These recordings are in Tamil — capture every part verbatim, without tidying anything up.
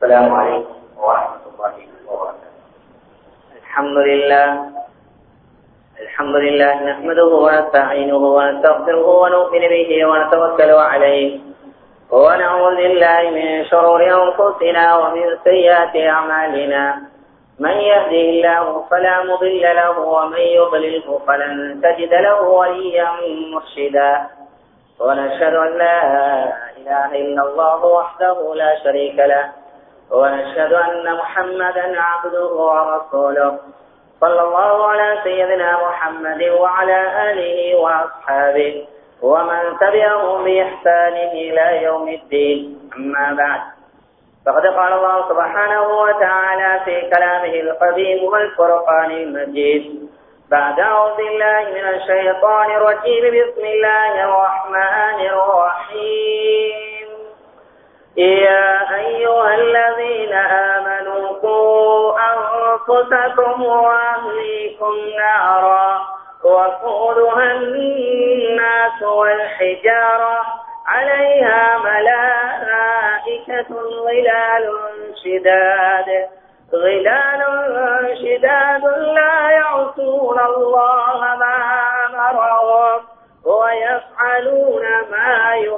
السلام عليكم ورحمة الله وبركاته. الحمد لله الحمد لله نحمده ونستعينه ونستغفره ونؤمن به ونتوكل عليه ونعوذ بالله من شرور أنفسنا ومن سيئات أعمالنا. من يهده الله فلا مضل له ومن يضلله فلن تجد له وليا مرشدا. ونشهد أن لا إله إلا الله وحده لا شريك له ونشهد أن محمدا عبده ورسوله. صلى الله على سيدنا محمد وعلى آله وأصحابه ومن تبعهم بإحسان إلى يوم الدين. أما بعد، فقد قال الله سبحانه وتعالى في كلامه القديم والفرقان المجيد بعد أعوذ بالله من الشيطان الرجيم. بسم الله الرحمن الرحيم. يا أيها الذين آمنوا قوا أنفسكم وأهليكم نارا وقودها الناس والحجارة عليها ملائكة غلال شداد غلال شداد لا يعصون الله ما أمرهم ويفعلون ما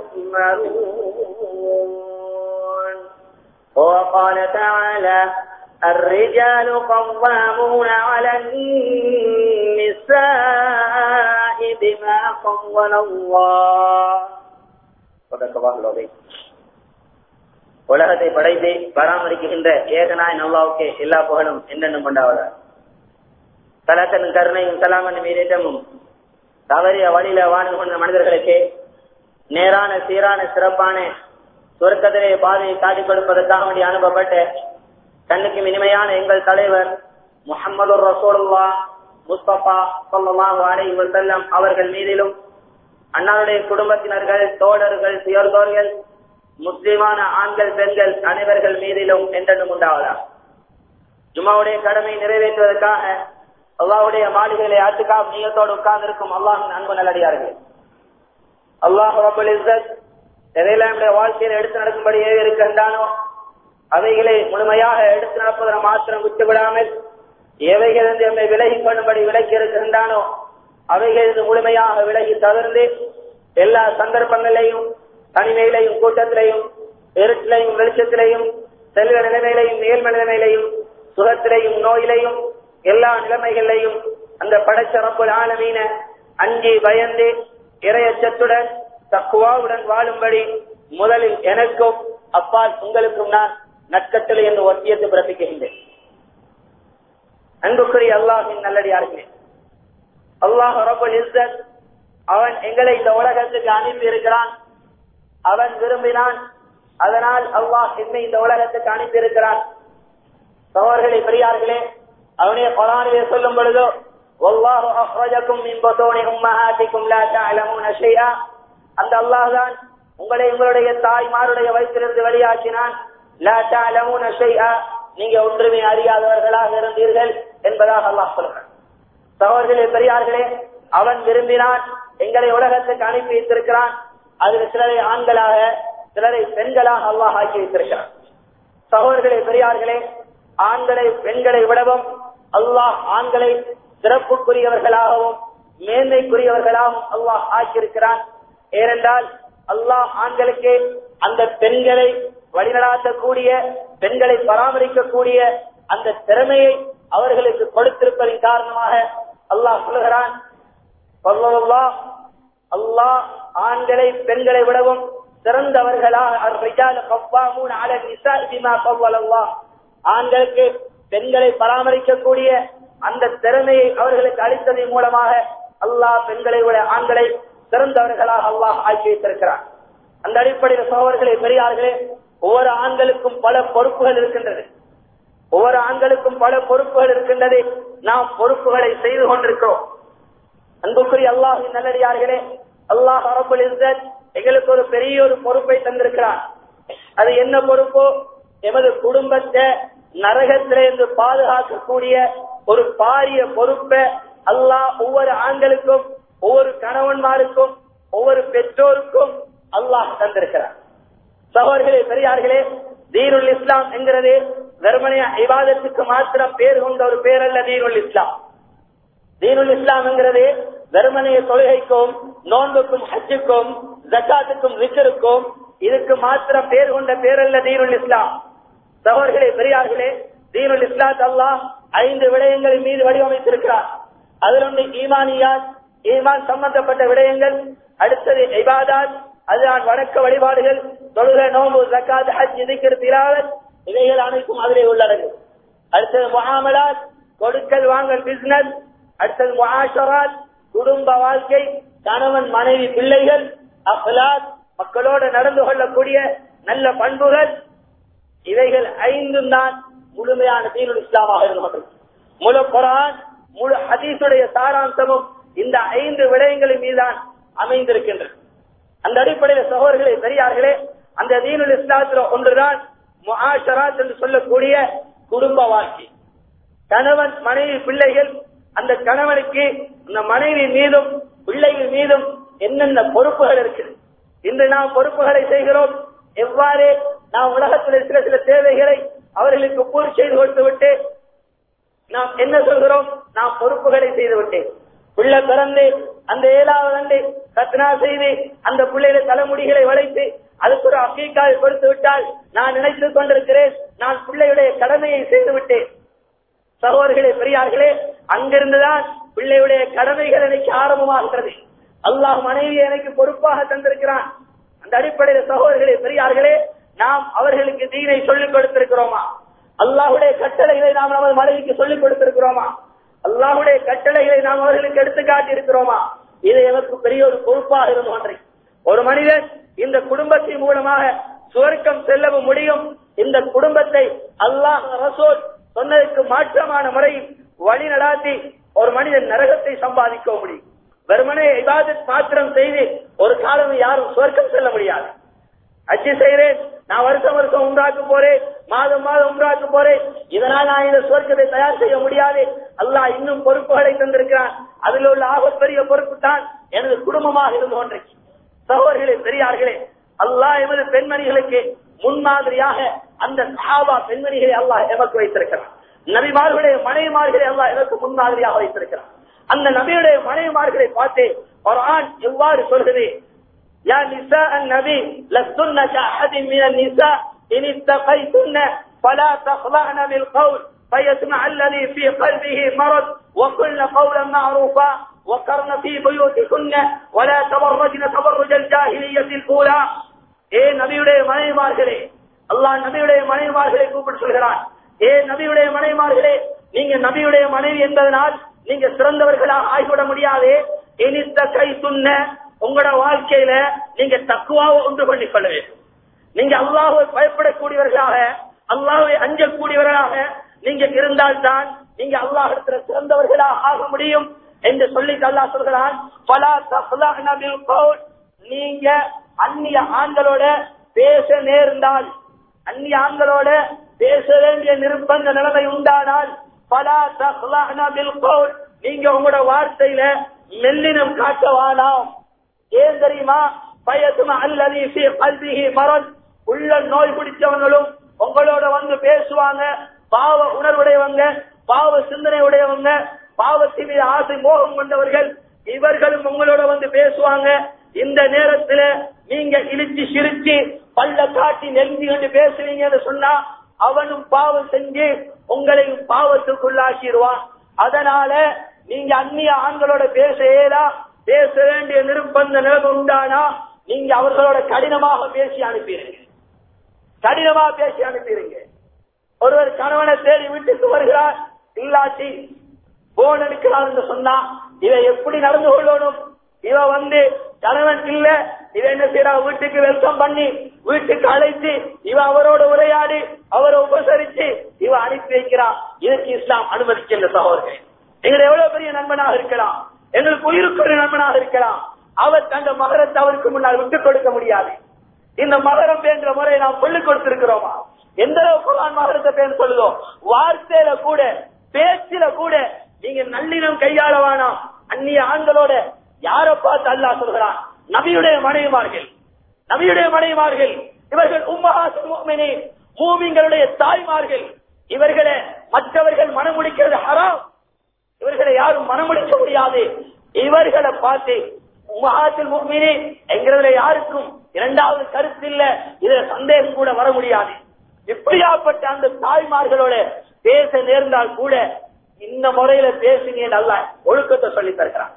يؤمرون. وقال تعالى: الرجال قوامون على النساء بما فضل الله. صدق الله العظيم. உலகத்தை படைத்து பராமரிக்கின்ற ஏகனாய் அல்லாஹ்வுக்கே எல்லா புகழும் என்னென்னும் கொண்டாவதா. சலாத்தன் கருணையும் சலாமன் மீதமும் தவறிய வழியில வாழ்ந்து கொண்ட மனிதர்களுக்கு நேரான சீரான சிறப்பான சுவர்க்கத்திலே பாதையை காட்டிக் கொடுப்பதற்காக வேண்டி அனுப்பப்பட்ட கண்ணுக்கு இனிமையான எங்கள் தலைவர் முஹம்மது ரசூலுல்லாஹ் முஸ்தபா ஸல்லல்லாஹு அலைஹி வஸல்லம் அவர்கள் மீதிலும், அன்னாருடைய குடும்பத்தினர்கள், தோழர்கள், சுயர்தோர்கள், முஸ்லிமான ஆண்கள், பெண்கள் அனைவர்கள் மீதிலும் என்றென்றும் உண்டாவதா. ஜும்மாவுடைய கடமை நிறைவேற்றுவதற்காக அல்லாஹ்வுடைய மாளிகைகளை ஆத்துக்காப் நியத்தோடு உட்கார்ந்து இருக்கும் அல்லாஹ்வின் அன்பு நல்லடியார்கள், அல்லாஹ் ரப்பல் இஸ்ஸத் எதையெல்லாம் நம்முடைய வாழ்க்கையில் எடுத்து நடக்கும்படி ஏவி இருக்கின்றானோ அவைகளை முழுமையாக எடுத்து நடப்பதற்கு மாத்திரம் விட்டுவிடாமல், எவைகளிலிருந்து நம்மை விலகி கொள்ளும்படி விலக்கி இருக்கின்றானோ அவைகளிலிருந்து முழுமையாக விலகி தவிர்த்து எல்லா சந்தர்ப்பங்களையும், தனிமையிலையும், கூட்டத்திலையும், இருட்டிலையும், வெளிச்சத்திலையும், செல்வ நிலைமையிலையும், மேல்ம நிலைமையிலையும், சுகத்திலையும், நோயிலையும், எல்லா நிலைமைகளிலையும் அந்த படைச்ச ரப்புல் ஆலமீன அஞ்சி பயந்து இறையச்சத்துடன் தக்குவாவுடன் வாழும்படி முதலில் எனக்கும் அப்பால் உங்களுக்கும் நான் நற்கட்டளை என்று ஒத்தியத்து பிறப்பிக்கின்றேன். அன்புக்குரிய அல்லாஹ்வின் நல்லடியார்களே, அல்லாஹ் ரப்புல் இஸ்ஸத் அவன் எங்களை இந்த உலகத்துக்கு அனுப்பி இருக்கிறான். அவன் விரும்பினான், அதனால் அல்லாஹ் என்னை இந்த உலகத்துக்கு அனுப்பி இருக்கிறான். சகோதரர்களே, பெரியார்களே, அவனே குர்ஆனிலே சொல்லும் பொழுதோ வல்லாஹு அக்ரஜகும் மின் புதூனி உம்மஹாத்திக்கும் லா தஅலமூன ஷைஆ, அந்த அல்லாஹ் தான் உங்களை உங்களுடைய தாய்மாருடைய வயிற்றிலிருந்து வெளியாக்கினான். லா தஅலமூன ஷைஆ, நீங்க ஒன்றுமே அறியாதவர்களாக இருந்தீர்கள் என்பதாக அல்லாஹ் சொல்றான். சகோதரர்களே, பெரியார்களே, அவன் விரும்பினான், எங்களை உலகத்துக்கு அனுப்பி வைத்திருக்கிறான். அதில் சிலரை ஆண்களாக, சிலரை பெண்களாக அல்லாஹ் ஆக்கி வைத்திருக்கிறான். சகோதரர்களே, பெரியார்களே, ஆண்களை பெண்களை விடவும் அல்லாஹ் ஆண்களை சிறப்புக்குரியவர்களாகவும் மேன்மைக்குரியவர்களாகவும் அல்லாஹ் ஆக்கியிருக்கிறான். ஏனென்றால் அல்லாஹ் ஆண்களுக்கு அந்த பெண்களை வழிநடாத்தக்கூடிய, பெண்களை பராமரிக்கக்கூடிய அந்த திறமையை அவர்களுக்கு கொடுத்திருப்பதன் காரணமாக அல்லாஹ் சொல்லுகிறான், அல்லாஹ் ஆண்களை பெண்களை விடவும் சிறந்தவர்களாக ஆண்களுக்கு பெண்களை பராமரிக்கக்கூடிய அந்த திறமையை அவர்களுக்கு அளித்ததன் மூலமாக அல்லாஹ் பெண்களை விட ஆண்களை சிறந்தவர்களாக அல்லாஹ் ஆக்கி வைத்திருக்கிறார். அந்த அடிப்படையில் சகோதரர்களே, பெரியார்களே, ஒவ்வொரு ஆண்களுக்கும் பல பொறுப்புகள் இருக்கின்றது. ஒவ்வொரு ஆண்களுக்கும் பல பொறுப்புகள் இருக்கின்றது. நாம் பொறுப்புகளை செய்து கொண்டிருக்கிறோம். அன்புக்குரிய அல்லாஹ்வின் நல்லடியார்களே, அல்லாஹ் ரப்பல் இஸ்ஸத் எங்களுக்கு ஒரு பெரிய ஒரு பொறுப்பை தந்திருக்கிறார். அது என்ன பொறுப்போ, எமது குடும்பத்தை நரகத்திலிருந்து பாதுகாக்கக்கூடிய ஒரு பாரிய பொறுப்பை அல்லாஹ் ஒவ்வொரு ஆண்களுக்கும், ஒவ்வொரு கணவன்மாருக்கும், ஒவ்வொரு பெற்றோருக்கும் அல்லாஹ் தந்திருக்கிறார். சகோதரர்களே, பெரியார்களே, தீனுல் இஸ்லாம் என்கிறது வெறுமனைய இபாதத்துக்கு மாத்திரம் பேர் கொண்ட ஒரு பேர் அல்ல தீனுல் இஸ்லாம். தீனுல் இஸ்லாம் என்கிறது வெறுமனைய தொழுகைக்கும் நோன்புக்கும் ஹஜ்ஜுக்கும் ஜக்காத்துக்கும் விக்ருக்கும் இதுக்கு மாத்திரம் பேர் கொண்ட பேர் அல்ல தீனுல் இஸ்லாம். சகோதரர்களே, பெரியார்களே, தீனுல் இஸ்லாம் அல்லாஹ் ஐந்து விடயங்களின் மீது வடிவமைத்திருக்கிறார். அதில் ஒன்று ஈமானியாத், ஈமான் சம்பந்தப்பட்ட விடயங்கள். அடுத்தது இபாதாத், அதுதான் வணக்க வழிபாடுகள், தொழுகை, நோன்பு, ஜக்காத், ஹஜ், திக்ர், திலாவத், இவைகள் அனைத்தும் அதிலே உள்ளடங்கும். அடுத்தது முஆமலாத், கொடுக்கல் வாங்கல், பிசினஸ். அடுத்தது முஆஷராத், குடும்ப வாழ்க்கை, கணவன் மனைவி பிள்ளைகள். அக்லாக், மக்களோடு நடந்து கொள்ளக்கூடிய நல்ல பண்புகள். இவைகள் ஐந்தும் தான் முழுமையான தீனுல் இஸ்லாமாக இருந்தது. முழு குர்ஆன், முழு ஹதீஸுடைய சாராம்சமும் இந்த ஐந்து விடயங்களின் மீதுதான் அமைந்திருக்கின்றது. அந்த அடிப்படையில் சகோதரர்களே, பெரியார்களே, அந்த தீனுல் இஸ்லாத்தில் ஒன்றுதான் முஆஷராத் என்று சொல்லக்கூடிய குடும்ப வாழ்க்கை. கணவன் மனைவி பிள்ளைகள், அந்த கணவனுக்கு அந்த மனைவி மீதும் பிள்ளைகள் மீதும் என்னென்ன பொறுப்புகள் இருக்குது. இன்று நாம் பொறுப்புகளை செய்கிறோம். எவ்வாறு நாம் உலகத்தில் சில சில தேவைகளை அவர்களுக்கு பூர்த்தி செய்து கொடுத்து விட்டு நாம் என்ன சொல்கிறோம்? நாம் பொறுப்புகளை செய்து விட்டேன். பிள்ளை பிறந்து அந்த ஏழாவது ஆண்டு கத்னா செய்து அந்த பிள்ளைகளை தலைமுடிகளை வளைத்து அதுக்கு ஒரு அக்கீக்காவை கொடுத்து விட்டால் நான் நினைத்துக் கொண்டிருக்கிறேன், நான் பிள்ளையுடைய கடமையை செய்து விட்டேன். சகோதரர்களே, பெரியார்களே, அங்கிருந்துதான் பிள்ளையுடைய கடமைகள் எனக்கு ஆரம்பமாகிறது. அல்லாஹ் மனைவியை எனக்கு பொறுப்பாக தந்திருக்கிறான். அந்த அடிப்படையில் சகோதரர்களே, பெரியார்களே, நாம் அவர்களுக்கு தீனை சொல்லிக் கொடுத்திருக்கிறோமா? அல்லாஹுடைய கட்டளைகளை நாம் நமது மனைவிக்கு சொல்லிக் கொடுத்திருக்கிறோமா? அல்லாஹுடைய கட்டளைகளை நாம் அவர்களுக்கு எடுத்துக்காட்டி இருக்கிறோமா? இது எனக்கு பெரிய ஒரு பொறுப்பாக இருந்து ஒன்றை. ஒரு மனிதன் இந்த குடும்பத்தின் மூலமாக சுவர்க்கம் செல்லவும் முடியும். இந்த குடும்பத்தை அல்லாஹ் ரசூல் சொன்னதற்கு மாற்றமான முறையில் வழி நடாத்தி ஒரு மனிதன் நரகத்தை சம்பாதிக்க முடியும். வெறுமனே இபாதத் மாத்திரம் செய்து ஒரு காலம் யாரும் சுவர்க்கம் செல்ல முடியாது. அஜி செய்கிறேன், நான் வருஷம் வருஷம் உண்டாக்க போறேன், மாதம் மாதம் உண்டாக்க போறேன், இதனால் நான் இந்த சுவர்க்கத்தை தயார் செய்ய முடியாது. அல்லாஹ் இன்னும் பொறுப்புகளை தந்திருக்கிறான். அதில் உள்ள ஆகப்பெரிய பொறுப்பு தான் எனது குடும்பமாக இருந்து ஒன்றை. சகோதரர்களே, பெரியார்களே, அல்லாஹ் எமது பெண்மணிகளுக்கு முன்மாதிரியாக அந்த சஹாபா பெண்மணிகளை அல்லாஹ் எமக்கு வைத்திருக்கிறான். நபிமார்களுடைய மனைவிமார்களை அல்லாஹ் எமக்கு முன்மாதிரியாக வைத்திருக்கிறான். அந்த நபியுடைய மனைவிமார்களை பார்த்து குர்ஆன் எவ்வாறு சொல்கிறது? யா நிசா அன்-நபி லஸ்துன்ன கஅஹதின் மினன் நிசா இன் இத்தகைதுன்ன ஃபலா தഖلعن بالقول فيسمع الذي في قلبه مرض وقلن قولا معروفا وقرن في بيوتكن ولا تبرجن تبرج الجاهليه الاولى. ஏ நபியுடைய மனைவிமார்களே, அல்லாஹ் நபியுடைய மனைவிமார்களை கூப்பிட்டு சொல்கிறான், ஏ நபியுடைய மனைவிமார்களே, நீங்க நபியுடைய மனைவி என்பதனால் நீங்க சிறந்தவர்களாக ஆகிவிட முடியாது. இனித்த கை துண்ண உங்களோட வாழ்க்கையில நீங்க தக்குவாவை உண்டு பண்ணிக் கொள்ள வேண்டும். நீங்க அல்லாஹ்வை பயப்படக்கூடியவர்களாக, அல்லாஹ்வை அஞ்சக்கூடியவர்களாக நீங்க இருந்தால்தான் நீங்க அல்லாஹ்விடத்துல சிறந்தவர்களாக ஆக முடியும் என்று சொல்லி அல்லாஹ் சொல்கிறான். ஃபலா தഖلعن بالقول, நீங்க அந்நிய ஆண்களோட பேச நேர்ந்தால், அந்நிய ஆண்களோட பேச வேண்டிய நிர்பந்த நிலைமை உண்டானால், ஃபலா தഖلعن بالقول, நீங்க உங்களோட வார்த்தையில மெல்லினம் காட்டவானாம். ஏன் தெரியுமா? பயசுமா அல்லதி ஃபீ கல்பிஹி மரத், உள்ள நோய் பிடிச்சவங்களும் உங்களோட வந்து பேசுவாங்க. பாவ உணர்வுடையவங்க, பாவ சிந்தனை உடையவங்க, பாவத்தின் மீது ஆசை மோகம் கொண்டவர்கள், இவர்களும் உங்களோட வந்து பேசுவாங்க. இந்த நேரத்துல நீங்க இழிச்சு சிரிச்சு பல்ல காட்டி நெருங்கி கொண்டு பேசுவீங்கன்னு சொன்னா அவனும் பாவம் செஞ்சு உங்களையும் பாவத்துக்குள்ளாக்கிடுவான். அதனால நீங்க அந்நிய ஆண்களோட பேச ஏதா பேச வேண்டிய நிர்பந்த நிலைமை உண்டானா நீங்க அவர்களோட கடினமாக பேசி அனுப்பிடுங்க, கடினமா பேசி அனுப்பிடுங்க. ஒருவர் கணவனை தேடி வீட்டுக்கு வருகிறார், இல்லாட்டி போன் எடுக்கிறார் என்று சொன்னா இவ எப்படி நடந்து கொள்ளணும்? இவ வந்து கணவன் இல்ல, இவ என்ன செய்யறா? வீட்டுக்கு வெல்கம் பண்ணி வீட்டுக்கு அழைத்து இவ அவரோட உரையாடி அவரை உபசரித்து இவ அனுப்பி வைக்கிறா. இதற்கு இஸ்லாம் அனுமதிக்கின்ற சகோதரர்கள், எங்களை எவ்வளவு பெரிய நண்பனாக இருக்கலாம், எங்களுக்கு உயிருக்கு ஒரு நண்பனாக இருக்கலாம், அவர் அந்த மகரத்தை அவருக்கு முன்னால் விட்டுக் கொடுக்க முடியாது. இந்த மகரம் என்ற முறையை நாம் சொல்லிக் கொடுத்திருக்கிறோமா? எந்த அளவுக்கு மகரத்தை பேர் சொல்லுதோம்? வார்த்தையில கூட பேச்சில கூட நீங்க நல்லினம் கையாள வேணாம். அந்நிய ஆண்களோட யார பார்த்து அல்லாஹ் சொல்கிறான்? நபியுடைய மனைவிமார்கள், நபியுடைய மனைவிமார்கள் இவர்கள் உம்மஹாத்துல் முஃமினீன், மூமின்களுடைய தாய்மார்கள். இவர்களை மற்றவர்கள் மனமுடிக்கிறது ஹராம். இவர்களை யாரும் மனமுடிக்க முடியாது. இவர்களை பார்த்து உம்மஹாத்துல் முஃமினீன் என்கிறதுல யாருக்கும் இரண்டாவது கருத்து இல்ல, இதுல சந்தேகம் கூட வர முடியாது. இப்படியாப்பட்ட அந்த தாய்மார்களோட பேச நேர்ந்தால் கூட இந்த முறையில பேசுங்க நல்லா ஒழுக்கத்தை சொல்லி தருகிறார்.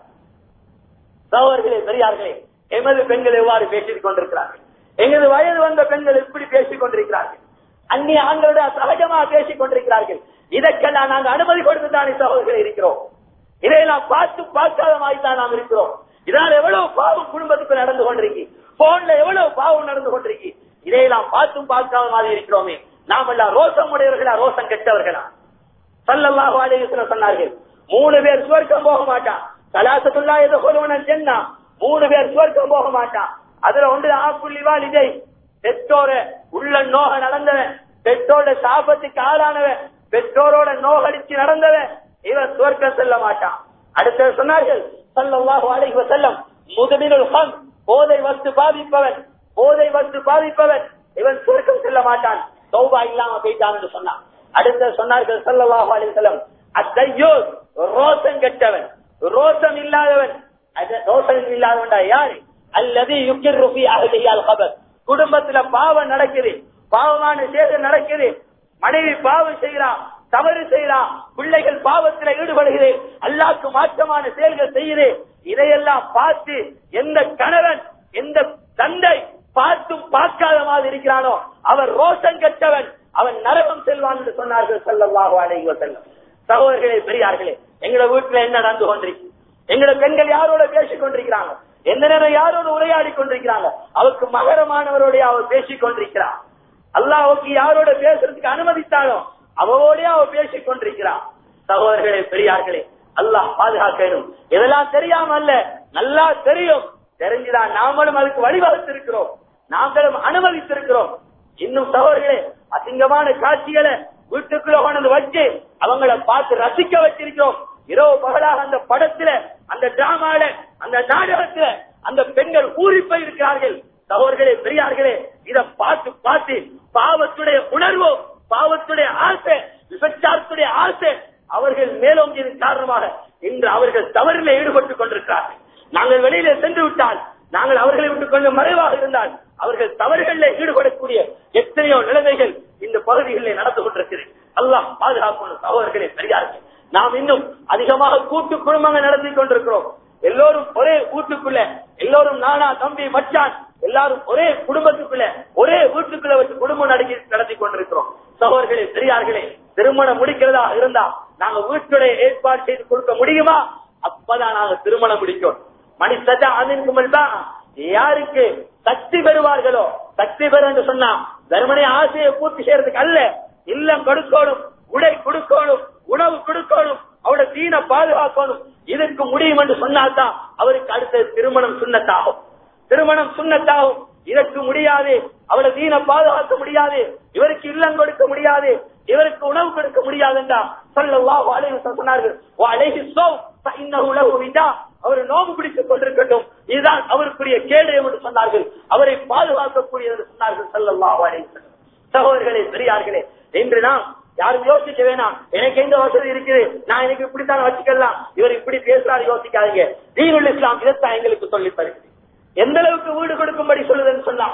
சகோதரர்களே, பெரியார்களே, எமது பெண்கள் எவ்வாறு பேசிக் கொண்டிருக்கிறார்கள், எங்களது வயது வந்த பெண்கள் எப்படி பேசிக் கொண்டிருக்கிறார்கள், அந்நிய ஆண்களோட சகஜமாக பேசிக் கொண்டிருக்கிறார்கள். இதற்கெல்லாம் நாங்கள் அனுமதி கொடுத்துதானே சகோதரர்கள் இருக்கிறோம். இதையெல்லாம் பார்த்து பார்க்காத மாதிரி தான் நாம் இருக்கிறோம். இதனால் எவ்வளவு பாவம் குடும்பத்துக்கு நடந்து கொண்டிருக்கு, போன்ல எவ்வளவு பாவம் நடந்து கொண்டிருக்கு. இதையெல்லாம் பார்த்தும் பார்க்காத மாதிரி இருக்கிறோமே. நாம் எல்லாம் ரோசம் உடையவர்களா, ரோசம் கெட்டவர்களா? ஸல்லல்லாஹு அலைஹி வஸல்லம் சொன்னார்கள், மூணு பேர் சுவர்க்கம் போக மாட்டான். ஸலாஸத்துல்லா யதுகுலூன ஜன்னah, மூணு பேர் சுவர்க்கம் போக மாட்டான். அதுல ஒன்று ஆக்குல் லிவாலிதை, பெற்றோர உள்ள நோக நடந்தவன், பெற்றோட சாபத்துக்கு ஆளானவன், பெற்றோரோட நோகடிச்சு நடந்தவன், இவன் சுவர்க்கம் செல்ல மாட்டான். அடுத்த சொன்னார்கள் ஸல்லல்லாஹு அலைஹி வஸல்லம், முதுமினுல் ஹம், போதை வஸ்து பாதிப்பவன், போதை வஸ்து பாதிப்பவன் இவன் சுவர்க்கம் செல்ல மாட்டான், தௌபா இல்லாம போயிட்டான் என்று சொன்னான். அடுத்த சொன்னார்கள் ஸல்லல்லாஹு அலைஹி வஸல்லம், அத்தையூஸ், ரோசம் கெட்டவன், ரோசம் இல்லாதவன். ரோசம் இல்லாதவன் யாரு? அல்லதி யுக்கிர்ரு ஃபீ அஹ்லிஹி அல் கபர், குடும்பத்துல பாவம் நடக்குது, பாவமான செயல் நடக்குது, மனைவி பாவம் செய்யறான், தவறு செய்யறான், பிள்ளைகள் பாவத்தில் ஈடுபடுகிறது, அல்லாஹ்வுக்கு மாற்றமான செயல்கள் செய்யுது. இதையெல்லாம் பார்த்து எந்த கணவன் எந்த தந்தை பார்த்தும் பார்க்காத மாதிரி இருக்கிறானோ அவர் ரோசம் கெட்டவன், அவன் நரகம் செல்வான் என்று சொன்னார்கள் ஸல்லல்லாஹு அலைஹி வஸல்லம். சகோதரர்களே, பெரியார்களே, எங்களோட வீட்டுல என்ன நடந்து கொண்டிருக்கு, எங்களோட பெண்கள் யாரோட பேசிக் கொண்டிருக்கிறாங்க, எந்த நேரம் யாரோடு உரையாடி கொண்டிருக்கிறாங்க, அவருக்கு மகரமானவரோட அவர் பேசிக் கொண்டிருக்கிறார். அல்லாஹ்வுக்கு யாரோட பேசுறதுக்கு அனுமதித்தாலும் அவரோடய அவர் பேசிக் கொண்டிருக்கிறார். சகோதரர்களே, பெரியார்களே, அல்லாஹ் பாதுகாக்கணும். இதெல்லாம் தெரியாம அல்ல, நல்லா தெரியும், தெரிஞ்சுதான் நாமளும் அதுக்கு வழிவகுத்திருக்கிறோம், நாங்களும் அனுமதித்திருக்கிறோம். இன்னும் சகோதரர்களே, அசிங்கமான காட்சிகளை வீட்டுக்குள்ள கொண்டு வச்சு அவங்களை பார்த்து ரசிக்க வச்சிருக்கிறோம். இரவு பகலாக அந்த படத்துல, அந்த டிராமால, அந்த நாடகத்துல அந்த பெண்கள் ஊறி போயிருக்கிறார்கள். சகோதரர்களே, பெரியார்களே, இதை பார்த்து பார்த்து பாவத்துடைய உணர்வோ, பாவத்துடைய ஆசை, விபச்சாரத்துடைய ஆசை அவர்கள் மேலோங்கியதன் காரணமாக இன்று அவர்கள் தவறில் ஈடுபட்டுக் கொண்டிருக்கிறார்கள். நாங்கள் வெளியில சென்று விட்டால், நாங்கள் அவர்களை விட்டு கொஞ்சம் மறைவாக இருந்தால் அவர்கள் தவறுகளில் ஈடுபடக்கூடிய எத்தனையோ நிலைமைகள் இந்த பகுதிகளில் நடந்து கொண்டிருக்கிறது. அல்லாஹ் பாதுகாக்கணும். சகோதரர்களே, பெரியார்கள், நாம் இன்னும் அதிகமாக கூட்டு குடும்பங்கள் நடத்தி கொண்டிருக்கிறோம். எல்லோரும் ஒரே வீட்டுக்குள்ள, எல்லோரும் நானா தம்பி மச்சான் எல்லாரும் ஒரே குடும்பத்துக்குள்ள, ஒரே வீட்டுக்குள்ள வச்சு குடும்பம் நடத்தி நடத்தி கொண்டிருக்கிறோம். சகோதரர்களே, பெரியார்களே, திருமணம் முடிக்கிறதா இருந்தா நாங்க வீட்டுடைய ஏற்பாடு செய்து கொடுக்க முடியுமா? அப்பதான் நாங்க திருமணம் முடிக்கும். மணி சஜா அமின்குமல்பா, யாருக்கு சக்தி பெறுவார்களோ, சக்தி பெறும் என்று சொன்னா தர்மனை ஆசையை பூர்த்தி செய்யறதுக்கு அல்ல, இல்லம் கொடுக்கணும், உடை கொடுக்கணும், உணவு கொடுக்கணும், அவருடைய தீன பாதுகாக்கணும். இதற்கு முடியும் என்று சொன்னால்தான் அவருக்கு அடுத்த திருமணம் சுன்னத்தாகும். திருமணம் சுன்னத்தாகும். இதற்கு முடியாது, அவளை தீன பாதுகாக்க முடியாது, இவருக்கு இல்லம் கொடுக்க முடியாது, இவருக்கு உணவு கொடுக்க முடியாது என்றா ஸல்லல்லாஹு அலைஹி வஸல்லம் சொன்னார்கள். வ அலைஹி ஸௌம் ஃபஇன்னஹு லஹு விதா, அவர் நோம்பு பிடித்துக் கொண்டிருக்கட்டும், இதுதான் அவருக்குரிய கேடு என்று சொன்னார்கள். அவரை பாதுகாக்கக்கூடிய என்று சொன்னார்கள் ஸல்லல்லாஹு அலைஹி வஸல்லம். சகோதரர்களே, பெரியார்களே, இன்று நாம் யாரும் யோசிக்க வேணாம், எனக்கு எந்த வசதி இருக்குது, நான் எனக்கு இப்படித்தான் வச்சுக்கலாம், இவர் இப்படி பேசுறாரு யோசிக்காதீங்க. தீனுல் இஸ்லாம் இதைத்தான் எங்களுக்கு சொல்லி தருகிறது. எந்த அளவுக்கு வீடு கொடுக்கும்படி சொல்லுதுன்னு சொன்னா,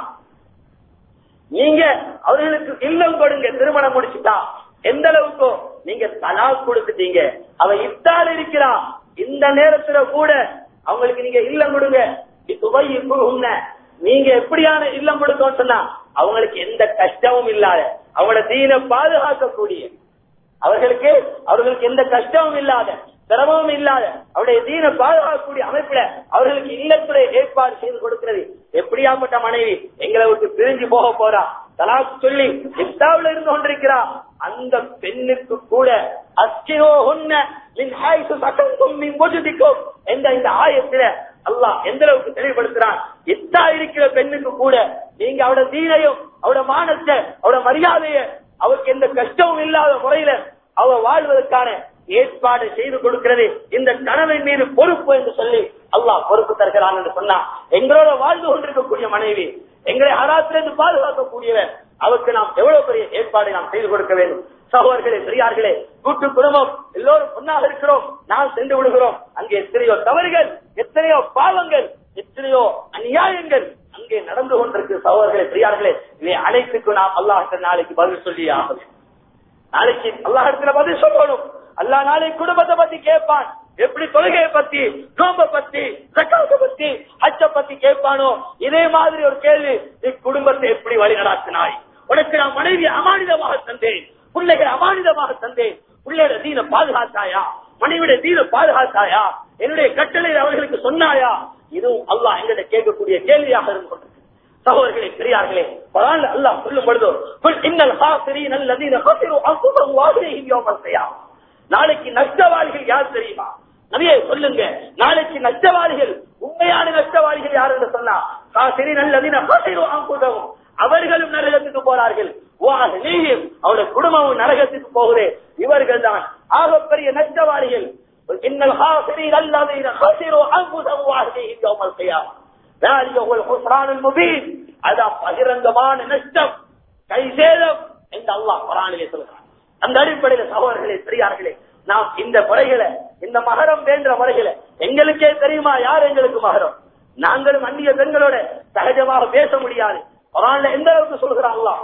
நீங்க அவர்களுக்கு இல்லம் கொடுங்க, திருமணம் முடிச்சுட்டா எந்த அளவுக்கு நீங்க தலாக் கொடுத்துட்டீங்க, அவ இத்தால் இருக்கிறா, இந்த நேரத்துல கூட அவங்களுக்கு நீங்க இல்லம் கொடுங்க. நீங்க எப்படியான இல்லம் கொடுக்கணும்னு சொன்னா அவங்களுக்கு எந்த கஷ்டமும் இல்லாத, அவங்களோட தீனை பாதுகாக்கக்கூடிய, அவர்களுக்கு அவர்களுக்கு எந்த கஷ்டமும் இல்லாத, சிரமமும் இல்லாத, அவருடைய தீனை பாதுகாக்கக்கூடிய அமைப்புல அவர்களுக்கு இல்லத்துடைய ஏற்பாடு செய்து கொடுக்கிறது. எப்படியாப்பட்ட மனைவி எங்களை விட்டு பிரிஞ்சு போக போறா, தலாக் சொல்லி இஸ்தாவுல இருந்து கொண்டிருக்கிறா, அந்த பெண்ணுக்கு கூட அஸ்கினோ உன்ன மின் ஹைசு சகந்தும் மின் வஜுதிக்கும் என்ற இந்த ஆயத்தில அல்லாஹ் எந்த அளவுக்கு தெளிவுபடுத்துறான். இத்தா இருக்கிற பெண்ணுக்கு கூட நீங்க அவட தீனையும் அவட மானத்தை அவட மரியாதையை அவருக்கு எந்த கஷ்டமும் இல்லாத முறையில அவ வாழ்வதற்கான ஏற்பாடு செய்து கொடுக்கிறது இந்த கணவன் மீது பொறுப்பு என்று சொல்லி அல்லாஹ் பொறுப்பு தருகிறான் என்று சொன்னா, எங்களோட வாழ்ந்து கொண்டிருக்கக்கூடிய மனைவி, எங்களை ஹராத்திலிருந்து பாதுகாக்கக்கூடியவர், அவருக்கு நாம் எவ்வளவு பெரிய ஏற்பாடை நாம் செய்து கொடுக்க வேண்டும். சகோதரர்களே, பெரியார்களே, கூட்டு குடும்பம் எல்லோரும் ஒன்னாக இருக்கிறோம், நாம் சென்று விடுகிறோம். அங்கே எத்தனையோ தவறுகள், எத்தனையோ பாவங்கள், எத்தனையோ அநியாயங்கள் அங்கே நடந்து கொண்டிருக்கு. சகோதரர்களே, பெரியார்களே, இவை அனைத்துக்கும் நாம் அல்லாஹ் நாளைக்கு பதில் சொல்லி ஆகும். நாளைக்கு அல்லாஹிடத்துல பதில் சொல்லணும். அல்லாஹ் நாளைக்கு குடும்பத்தை பத்தி கேட்பான். எப்படி தொழுகையை பத்தி, நோம்பை பத்தி, ஜக்காத்தை பத்தி, ஹஜ்ஜை பத்தி கேட்பானோ இதே மாதிரி ஒரு கேள்வி, நீ குடும்பத்தை எப்படி வழி நடாத்தினாய், உனக்கு நான் மனைவி அமானிதமாக தந்தேன், பிள்ளைகளை அமானிதமாக தந்தேன், பிள்ளையோட தீன பாதுகாத்தாயா, மனைவிட தீன பாதுகாத்தாயா, என்னுடைய கட்டளை அவர்களுக்கு சொன்னாயா, இதுவும் அல்லாஹ் எங்கிட்ட கேட்கக்கூடிய கேள்வியாக இருந்து கொண்டிருக்கு. சகோதரர்களே, பெரியார்களே, அல்லாஹ் சொல்லும் பொழுதோ நாளைக்கு நஷ்டவாளிகள் யார் தெரியுமா? நபியே சொல்லுங்க, நாளைக்கு நஷ்டவாளிகள், உண்மையான நஷ்டவாளிகள் யார் என்று சொன்னா அவர்களும் நரகத்துக்கு போறார்கள், அவருடைய குடும்பமும் நரகத்துக்கு போகுது. இவர்கள் தான் ஆகப்பெரிய நஷ்டவாளிகள். பகிரங்கமான நஷ்டம், கைசேதம் என்று அல்லாஹ் குர்ஆனிலே சொல்கிறார். அந்த அடிப்படையில் சகோதரர்களே, பெரியார்களே, நாம் இந்த முறைகளை, இந்த மகரம் வேண்ட முறைகளை எங்களுக்கே தெரியுமா யார் எங்களுக்கு மகரம்? நாங்களும் அந்நிய பெண்களோட சகஜமாக பேச முடியாது. குர்ஆன்ல எந்த அளவுக்கு சொல்கிறான் அல்லாஹ்,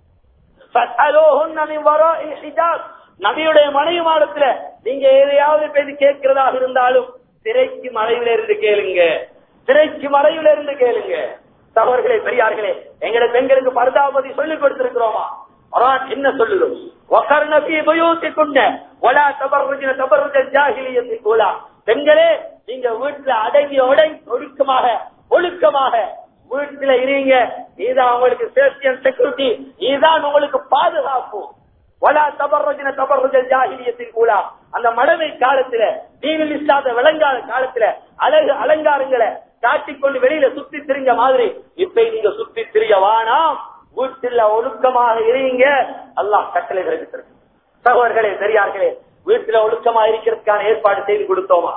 நபியுடைய மனைவிமாரத்துல நீங்க எதையாவது பேசி கேட்கிறதாக இருந்தாலும் திரைக்கு மறைவில இருந்து கேளுங்க, திரைக்கு மறைவில இருந்து கேளுங்க. சகோதரர்களே, பெரியார்களே, எங்களை பெண்களுக்கு பர்தாபதி சொல்லிக் கொடுத்திருக்கிறோமா? குர்ஆன் என்ன சொல்லுது? வகர்ன ஃபீ புயூதிகுன்ன வலா தபர்ருஜ்ன தபர்ருஜல் ஜாஹிலிய்யத்தில் ஊலா. பெண்களே, நீங்க வீட்டுல அடங்கி ஒடுங்கி ஒழுக்கமாக ஒழுக்கமாக வீட்டுல இருங்க. இதுதான் உங்களுக்கு சேஃப்டி அண்ட் செக்யூரிட்டி, இதுதான் உங்களுக்கு பாதுகாப்பு. வலா தபர்ருஜ்ன தபர்ருஜல் ஜாஹிலிய்யத்தில் ஊலா. அந்த மடமை காலத்துல, தீனில் இல்லாத விளங்காத காலத்துல அழகு அலங்காரங்களை காட்டிக்கொண்டு வெளியில சுத்தி திரிஞ்ச மாதிரி இப்ப நீங்க சுத்தி திரிய வானாம், வீட்டில் ஒழுக்கமாக இருங்க. அல்லாஹ் கட்டளை பிறப்பித்திருக்கு. சகோதரர்களே, பெரியார்களே, வீட்டுல ஒழுக்கமாக இருக்கிறதுக்கான ஏற்பாடு செய்து கொடுத்தோமா?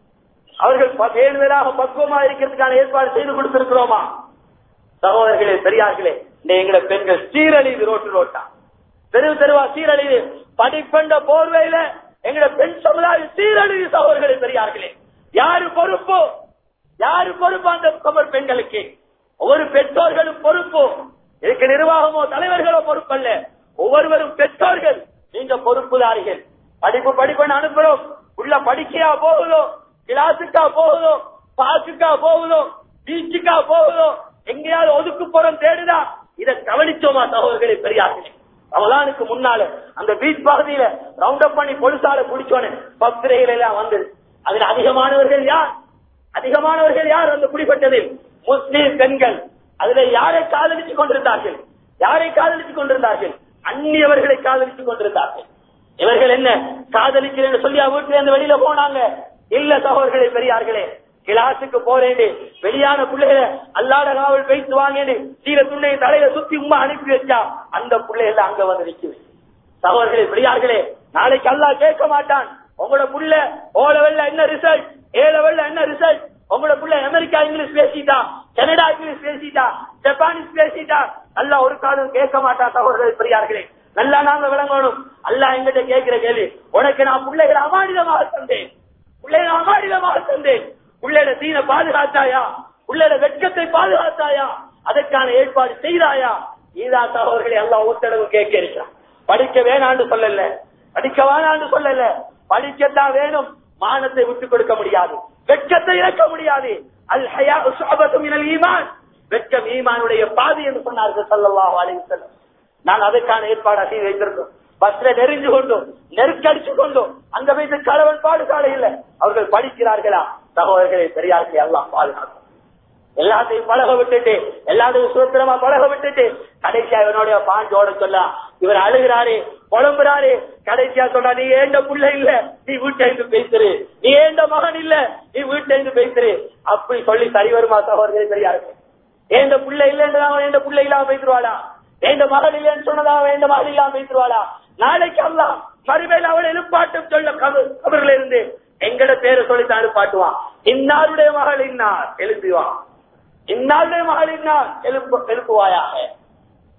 அவர்கள் பேணுதலாக பக்குவமாக இருக்கிறதுக்கான ஏற்பாடு செய்து கொடுத்திருக்கிறோமா? சகோதரர்களே, பெரியார்களே, எங்களை பெண்கள் சீரழிவு, ரோட்டு ரோட்டா தெருவு தெருவா சீரழிவு, படிப்பண்ட போர்வையில எங்களை பெண் சமுதாயம் சீரழிவு. சகோதரர்களே, பெரியார்களே, யாரு பொறுப்பு? யாரு பொறுப்பு? அந்த கமர் பெண்களுக்கு ஒவ்வொரு பெற்றோர்களும் பொறுப்பு. இதுக்கு நிர்வாகமோ தலைவர்களோ பொறுப்பல்ல, ஒவ்வொருவரும் பெற்றோர்கள். நீங்க பொறுப்புதாரிகள். படிப்பு படிப்புன்னு அனுப்புறோம், உள்ள படிக்கையா போகுதோ, கிளாஸுக்கா போகுதோ, பாசுக்கா போகுதோ, பீச்சுக்கா போகுதோ, எங்கேயாவது ஒதுக்குப்புறம் தேடுதா? இதை கவனிச்சோமா? சகோதரர்களே, பெரியார்களே, ரமலானுக்கு முன்னால அந்த பீச் பகுதியில ரவுண்ட் அப் பண்ணி பொலிசால குடிச்சோன்னு பத்திரைகள் எல்லாம் வந்தது. அதுல அதிகமானவர்கள் யார்? அதிகமானவர்கள் யார்? அந்த குடிப்பட்டதில் முஸ்லீம் பெண்கள். அதுல யாரை காதலித்துக் கொண்டிருந்தார்கள்? யாரை காதலித்துக் கொண்டிருந்தார்கள்? அந்நியவர்களை காதலித்துக் கொண்டிருந்தார்கள். இவர்கள் என்ன காதலிக்கிறேன்னு சொல்லி வீட்டுல இருந்து வெளியில போனாங்க? இல்ல சகோதரர்களே, பெரியார்களே, கிளாஸுக்கு போறேன் வெளியான பிள்ளைகளை அல்லாட காவல் பேசி வாங்கன்னு சீர துண்டையை தலையில சுத்தி உமா அனுப்பி வச்சா அந்த பிள்ளைகள் அங்க வந்து நிக்குது. சகோதரர்களே, பெரியார்களே, நாளைக்கு அல்லாஹ் கேட்க மாட்டான், உங்களோட புள்ள ஓ லெவல்ல என்ன ரிசல்ட், ஏ லெவல்ல என்ன ரிசல்ட், உங்களோட புள்ள அமெரிக்கா இங்கிலீஷ் பேசிட்டா, கனடா இங்கிலீஷ் பேசிட்டா, ஜப்பானீஸ் பேசிட்டா, அல்லாஹ் ஒரு காலம் கேட்க மாட்டான். சகோதரர்களே, பெரியார்களே, நல்லா நாங்க விளங்கணும். அல்லாஹ் எங்கிட்ட கேட்கிற கேள்வி, உனக்கு நான் பிள்ளைகளை அமானிதமாக தந்தேன், பிள்ளைகளை அமானிதமாக தந்தேன், பிள்ளைட தீன பாதுகாத்தாயா, பிள்ளைட வெட்கத்தை பாதுகாத்தாயா, அதற்கான ஏற்பாடு செய்தாயா? இதா சகோதரர்களை அல்லாஹ் ஒருத்தடவு கேட்க இருக்கிறான். படிக்க வேணான்னு சொல்லல, படிக்க வேணான்னு சொல்லல, படிக்கத்தான் வேணும். மானத்தை விட்டுக் கொடுக்க முடியாது, வெட்கத்தை இழக்க முடியாது. அல் ஹயாஉ ஷுஅபத்தும் மினல் ஈமான், வெட்கம் ஈமானுடைய பாதி என்று சொன்னார்கள் ஸல்லல்லாஹு அலைஹி வஸல்லம். நான் அதற்கான ஏற்பாடு செய்து வைத்திருந்தோம். பஸ்ல நெருங்கி கொண்டோம், நெருக்கடிச்சு கொண்டோம், அங்க வைத்து கலவன் பாடுகாடு இல்லை. அவர்கள் படிக்கிறார்களா? சகோதரர்களை, பெரியார்களே, எல்லாம் பாதுகாக்கும். எல்லாத்தையும் பழக விட்டுட்டு, எல்லாத்தையும் சுதந்திரமா பழக விட்டுட்டு கடைசியா இவனுடைய பாஞ்சோட சொல்ல இவர் அழுகிறாரு, புலம்புறாரு. கடைசியா சொல்றா, நீ ஏண்ட புள்ள இல்ல, நீ வீட்டை பேசுரு, நீ ஏண்ட மகன் இல்ல, நீ வீட்டை பேசுரு. அப்படி சொல்லி சரி வருமா? சகோதரர்களை, பெரியார்கள், ஏண்ட புள்ள இல்லைன்றதாக ஏண்ட புள்ள இல்லாம பேசுவாளா? ஏண்ட மகன் இல்லைன்னு சொன்னதாக வேண்ட மகன் இல்லாம பேசுவாளா? நாளைக்கு அல்லாஹ் மறுமையில் அவளை எழுப்பாட்டும் சொல்ல கபர்ல இருந்து எங்கட பேரை சொல்லித்தான் எழுப்பாட்டுவான். இன்னாருடைய மகள் இன்னார் எழுப்புவான், இன்னாருடைய மகள் இன்னார் எழுப்பு எழுப்புவாயாக.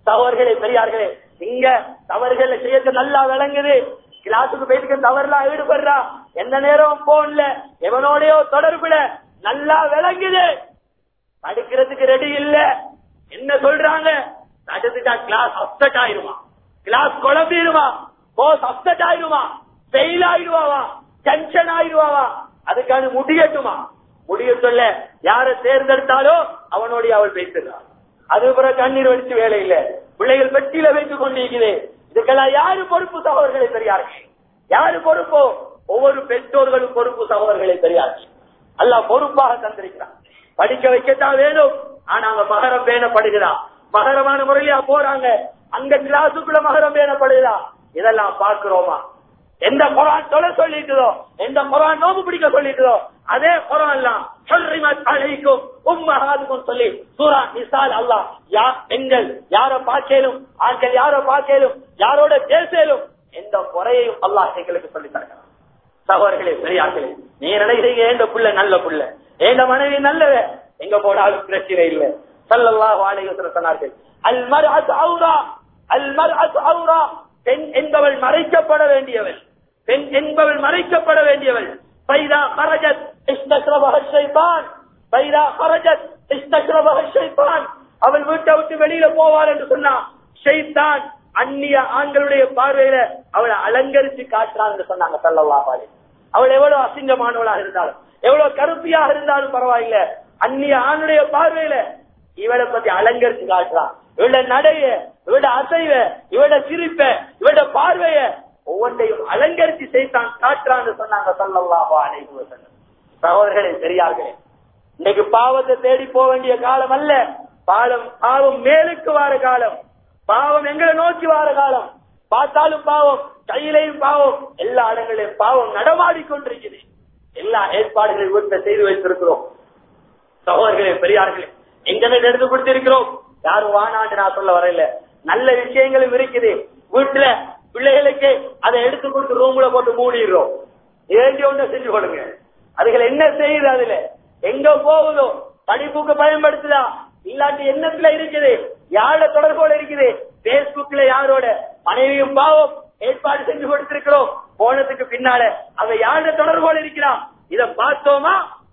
தவறுகளே பெரியார்களே, இங்க தவறுகளை செய்ய நல்லா விளங்குது. கிளாஸுக்கு போயிட்டு தவறுலாம் ஈடுபடுறா, எந்த நேரம் போன்ல எவனோடையோ தொடர்புல நல்லா விளங்குது. படிக்கிறதுக்கு ரெடி இல்ல. என்ன சொல்றாங்க? நடந்துட்டா கிளாஸ் அப்செட் ஆயிருமா, கிளாஸ் குழம்பிடுமா, கோர்ஸ் அப்செட் ஆயிருமா, ஃபெயில் ஆயிடுவாவா, டென்ஷன் ஆயிடுவாவா, அதுக்கான முடியட்டுமா? முடிய சொல்ல யார தேர்ந்தெடுத்தாலோ அவனோடைய அவள் பேசுறான். அதுபுறம் கண்ணீர் வடிச்சு வேலை இல்ல, பிள்ளைகள் பெட்டியில வைத்துக் கொண்டிருக்கிறேன். இதுக்கெல்லாம் யாரு பொறுப்பு? சகோதரர்களை பெரியார்கள். யாரு பொறுப்போ? ஒவ்வொரு பெற்றோர்களும் பொறுப்பு. சகோதரர்களை பெரியார்கள் அல்லாஹ் பொறுப்பாக தந்திருக்கிறான். படிக்க வைக்கத்தான் வேணும். ஆனா அங்க மகரம் பேணப்படுகிறான். மகரமான முறையில போறாங்க, அங்க கிளாஸுக்குள்ள மகரம் பேணப்படுகிறா. இதெல்லாம் பார்க்கிறோமா? எந்த குர்ஆன் சொல்ல சொல்லிட்டதோ, எந்த குர்ஆன் நோம்பு பிடிக்க சொல்லிட்டதோ, அதே குர்ஆன் எல்லாம் ஹர்ரிமத் அலைக்கும் உம்மஹாத்துக்கும் சொல்லி சூரா நிசால் அல்லாஹ் யா பெண்கள் யார பார்க்கலும், ஆண்கள் யார பார்க்கலும், யாரோட பேசலும், எந்த குறையையும் அல்லாஹ் எங்களுக்கு சொல்லி தருகிறார். சகோதரர்களே பெரியார்களே, நீ நினைக்கிறீங்க எந்த புள்ள நல்ல புள்ள, எந்த மனைவி நல்லவ, எங்க போனாலும் பிரச்சனை இல்லை. ஸல்லல்லாஹு அலைஹி வஸல்லம் சொன்னார்கள், அல் மர்அத்து அவ்ரா, அல் மர்அத்து அவ்ரா, பெண் என்பவள் மறைக்கப்பட வேண்டியவள், பெண் என்பவள் மறைக்கப்பட வேண்டியவள். ஃபைதா ஹரஜத் இஸ்தக்ரபஹ ஷைத்தான், ஃபைதா ஹரஜத் இஸ்தக்ரபஹ ஷைத்தான், அவள் வீட்டை விட்டு வெளியில போவாள் என்று சொன்னா ஷைத்தான் அந்நிய ஆண்களுடைய பார்வையில அவளை அலங்கரித்து காட்டுறான் என்று சொன்னாங்க ஸல்லல்லாஹு அலைஹி வஸல்லம். அவள் எவ்வளவு அசிங்கமானவளாக இருந்தாலும், எவ்வளவு கருப்பியாக இருந்தாலும் பரவாயில்ல, அந்நிய ஆணுடைய பார்வையில இவளை பத்தி அலங்கரித்து காட்டுறான். இவட நடைய, இவட அசைவ, இவட சிரிப்ப, இவட பார்வைய ஒவ்வொன்றையும் அலங்கரித்து செய்தான் காட்டுறான்னு சொன்னாங்க ஸல்லல்லாஹு அலைஹி வஸல்லம். சகோதரர்களே பெரியார்களே, இன்னைக்கு பாவத்தை தேடி போக வேண்டிய காலம் அல்ல, பாவம் பாவம் மேலுக்கு வார காலம், பாவம் எங்களை நோக்கி வார காலம். பார்த்தாலும் பாவம், கையிலையும் பாவம், எல்லா இடங்களிலும் பாவம் நடமாடிக்கொண்டிருக்கிறது. எல்லா ஏற்பாடுகளையும் வீட்டில் செய்து வைத்திருக்கிறோம். சகோதரர்களே பெரியார்களே, இன்டர்நெட் எடுத்து கொடுத்திருக்கிறோம். யாரும் வானாண்டு நான் சொல்ல வரையில, நல்ல விஷயங்களும் இருக்குது. வீட்டுல பிள்ளைகளுக்கு அதை எடுத்து கொடுத்து ரூம்ல போட்டு மூடிடுறோம். ஏண்டி ஒண்ணு செஞ்சு கொடுங்க. அதுகளை என்ன செய்யுது, அதுல எங்க போகுதோ, படிப்புக்கு பயன்படுத்துதா, இல்லாட்டி எண்ணத்துல இருக்குது, யாரோட தொடர்போட இருக்குது, பேஸ்புக்ல யாரோட மனைவியும் பாவம் ஏற்பாடு செஞ்சு கொடுத்திருக்கிறோம். போனதுக்கு பின்னால அவ யாரோட தொடர்போட இருக்கிறான். இத பார்த்தோமா,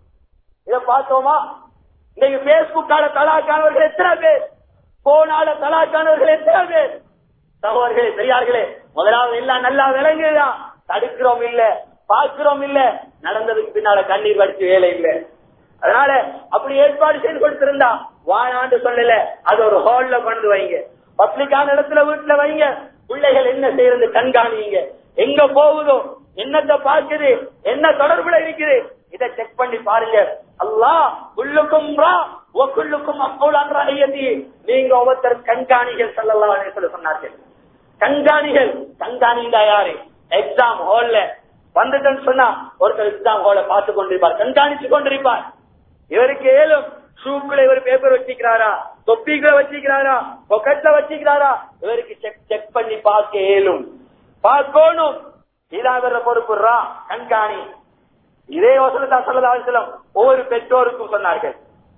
இத பார்த்தோமா? இன்னைக்கு பேஸ்புக்கால தலாக்கானவர்கள் எத்தனை பேர், போனால தலாக்கானவர்கள் எத்தனை பேர்? சகோதரர்களே பெரியார்களே, முதலாவது எல்லாம் நல்லா விளங்குதா? தடுக்கிறோம் இல்ல, பார்க்கிறோம் இல்ல, நடந்ததுக்கு பின்னால கண்ணீர் வடிச்சு வேலை இல்ல. அதனால அப்படி ஏற்பாடு செய்து கொடுத்திருந்தா வாழாண்டு சொல்லல, அது ஒரு ஹால்ல கொண்டு வைங்க, பப்ளிக்கான இடத்துல வீட்டுல வைங்க. பிள்ளைகள் என்ன செய்யறது கண்காணிங்க, எங்க போகுதோ, என்னத்தை பார்க்குது, என்ன தொடர்புல இருக்குது, இதை செக் பண்ணி பாருங்க. அல்லாஹ் குல்லுக்கும் ரா வ குல்லுக்கும் மஸ்ஊலன் ரஅய்யதி, நீங்க ஒவ்வொருத்தர் கண்காணிகள் ஸல்லல்லாஹு அலைஹி வஸல்லம் சொன்னார்கள். கண்காணிகள், கண்காணிந்தா யாரு? எக்ஸாம் ஹால்ல வந்துட்டேன்னு சொன்னா ஒருத்தர் எக்ஸாம் ஹால பார்த்து கொண்டிருப்பார், கண்காணிச்சு கொண்டிருப்பார். இவருக்கு ஏலும் ஷூக்குள்ள இவர் பேப்பர் வச்சிருக்கிறாரா, தொப்பிக்குள்ள வச்சிருக்கிறாரா, பொக்கெட்ல வச்சிருக்கிறாரா, இவருக்கு செக் செக் பண்ணி பார்க்க ஏலும், பார்க்கணும். இதான் இவர பொறுப்புறா கண்காணி. இதே வசனத்தை ஸல்லல்லாஹு அலைஹி வஸல்லம் ஒவ்வொரு பெற்றோருக்கும் சொன்னார்கள்.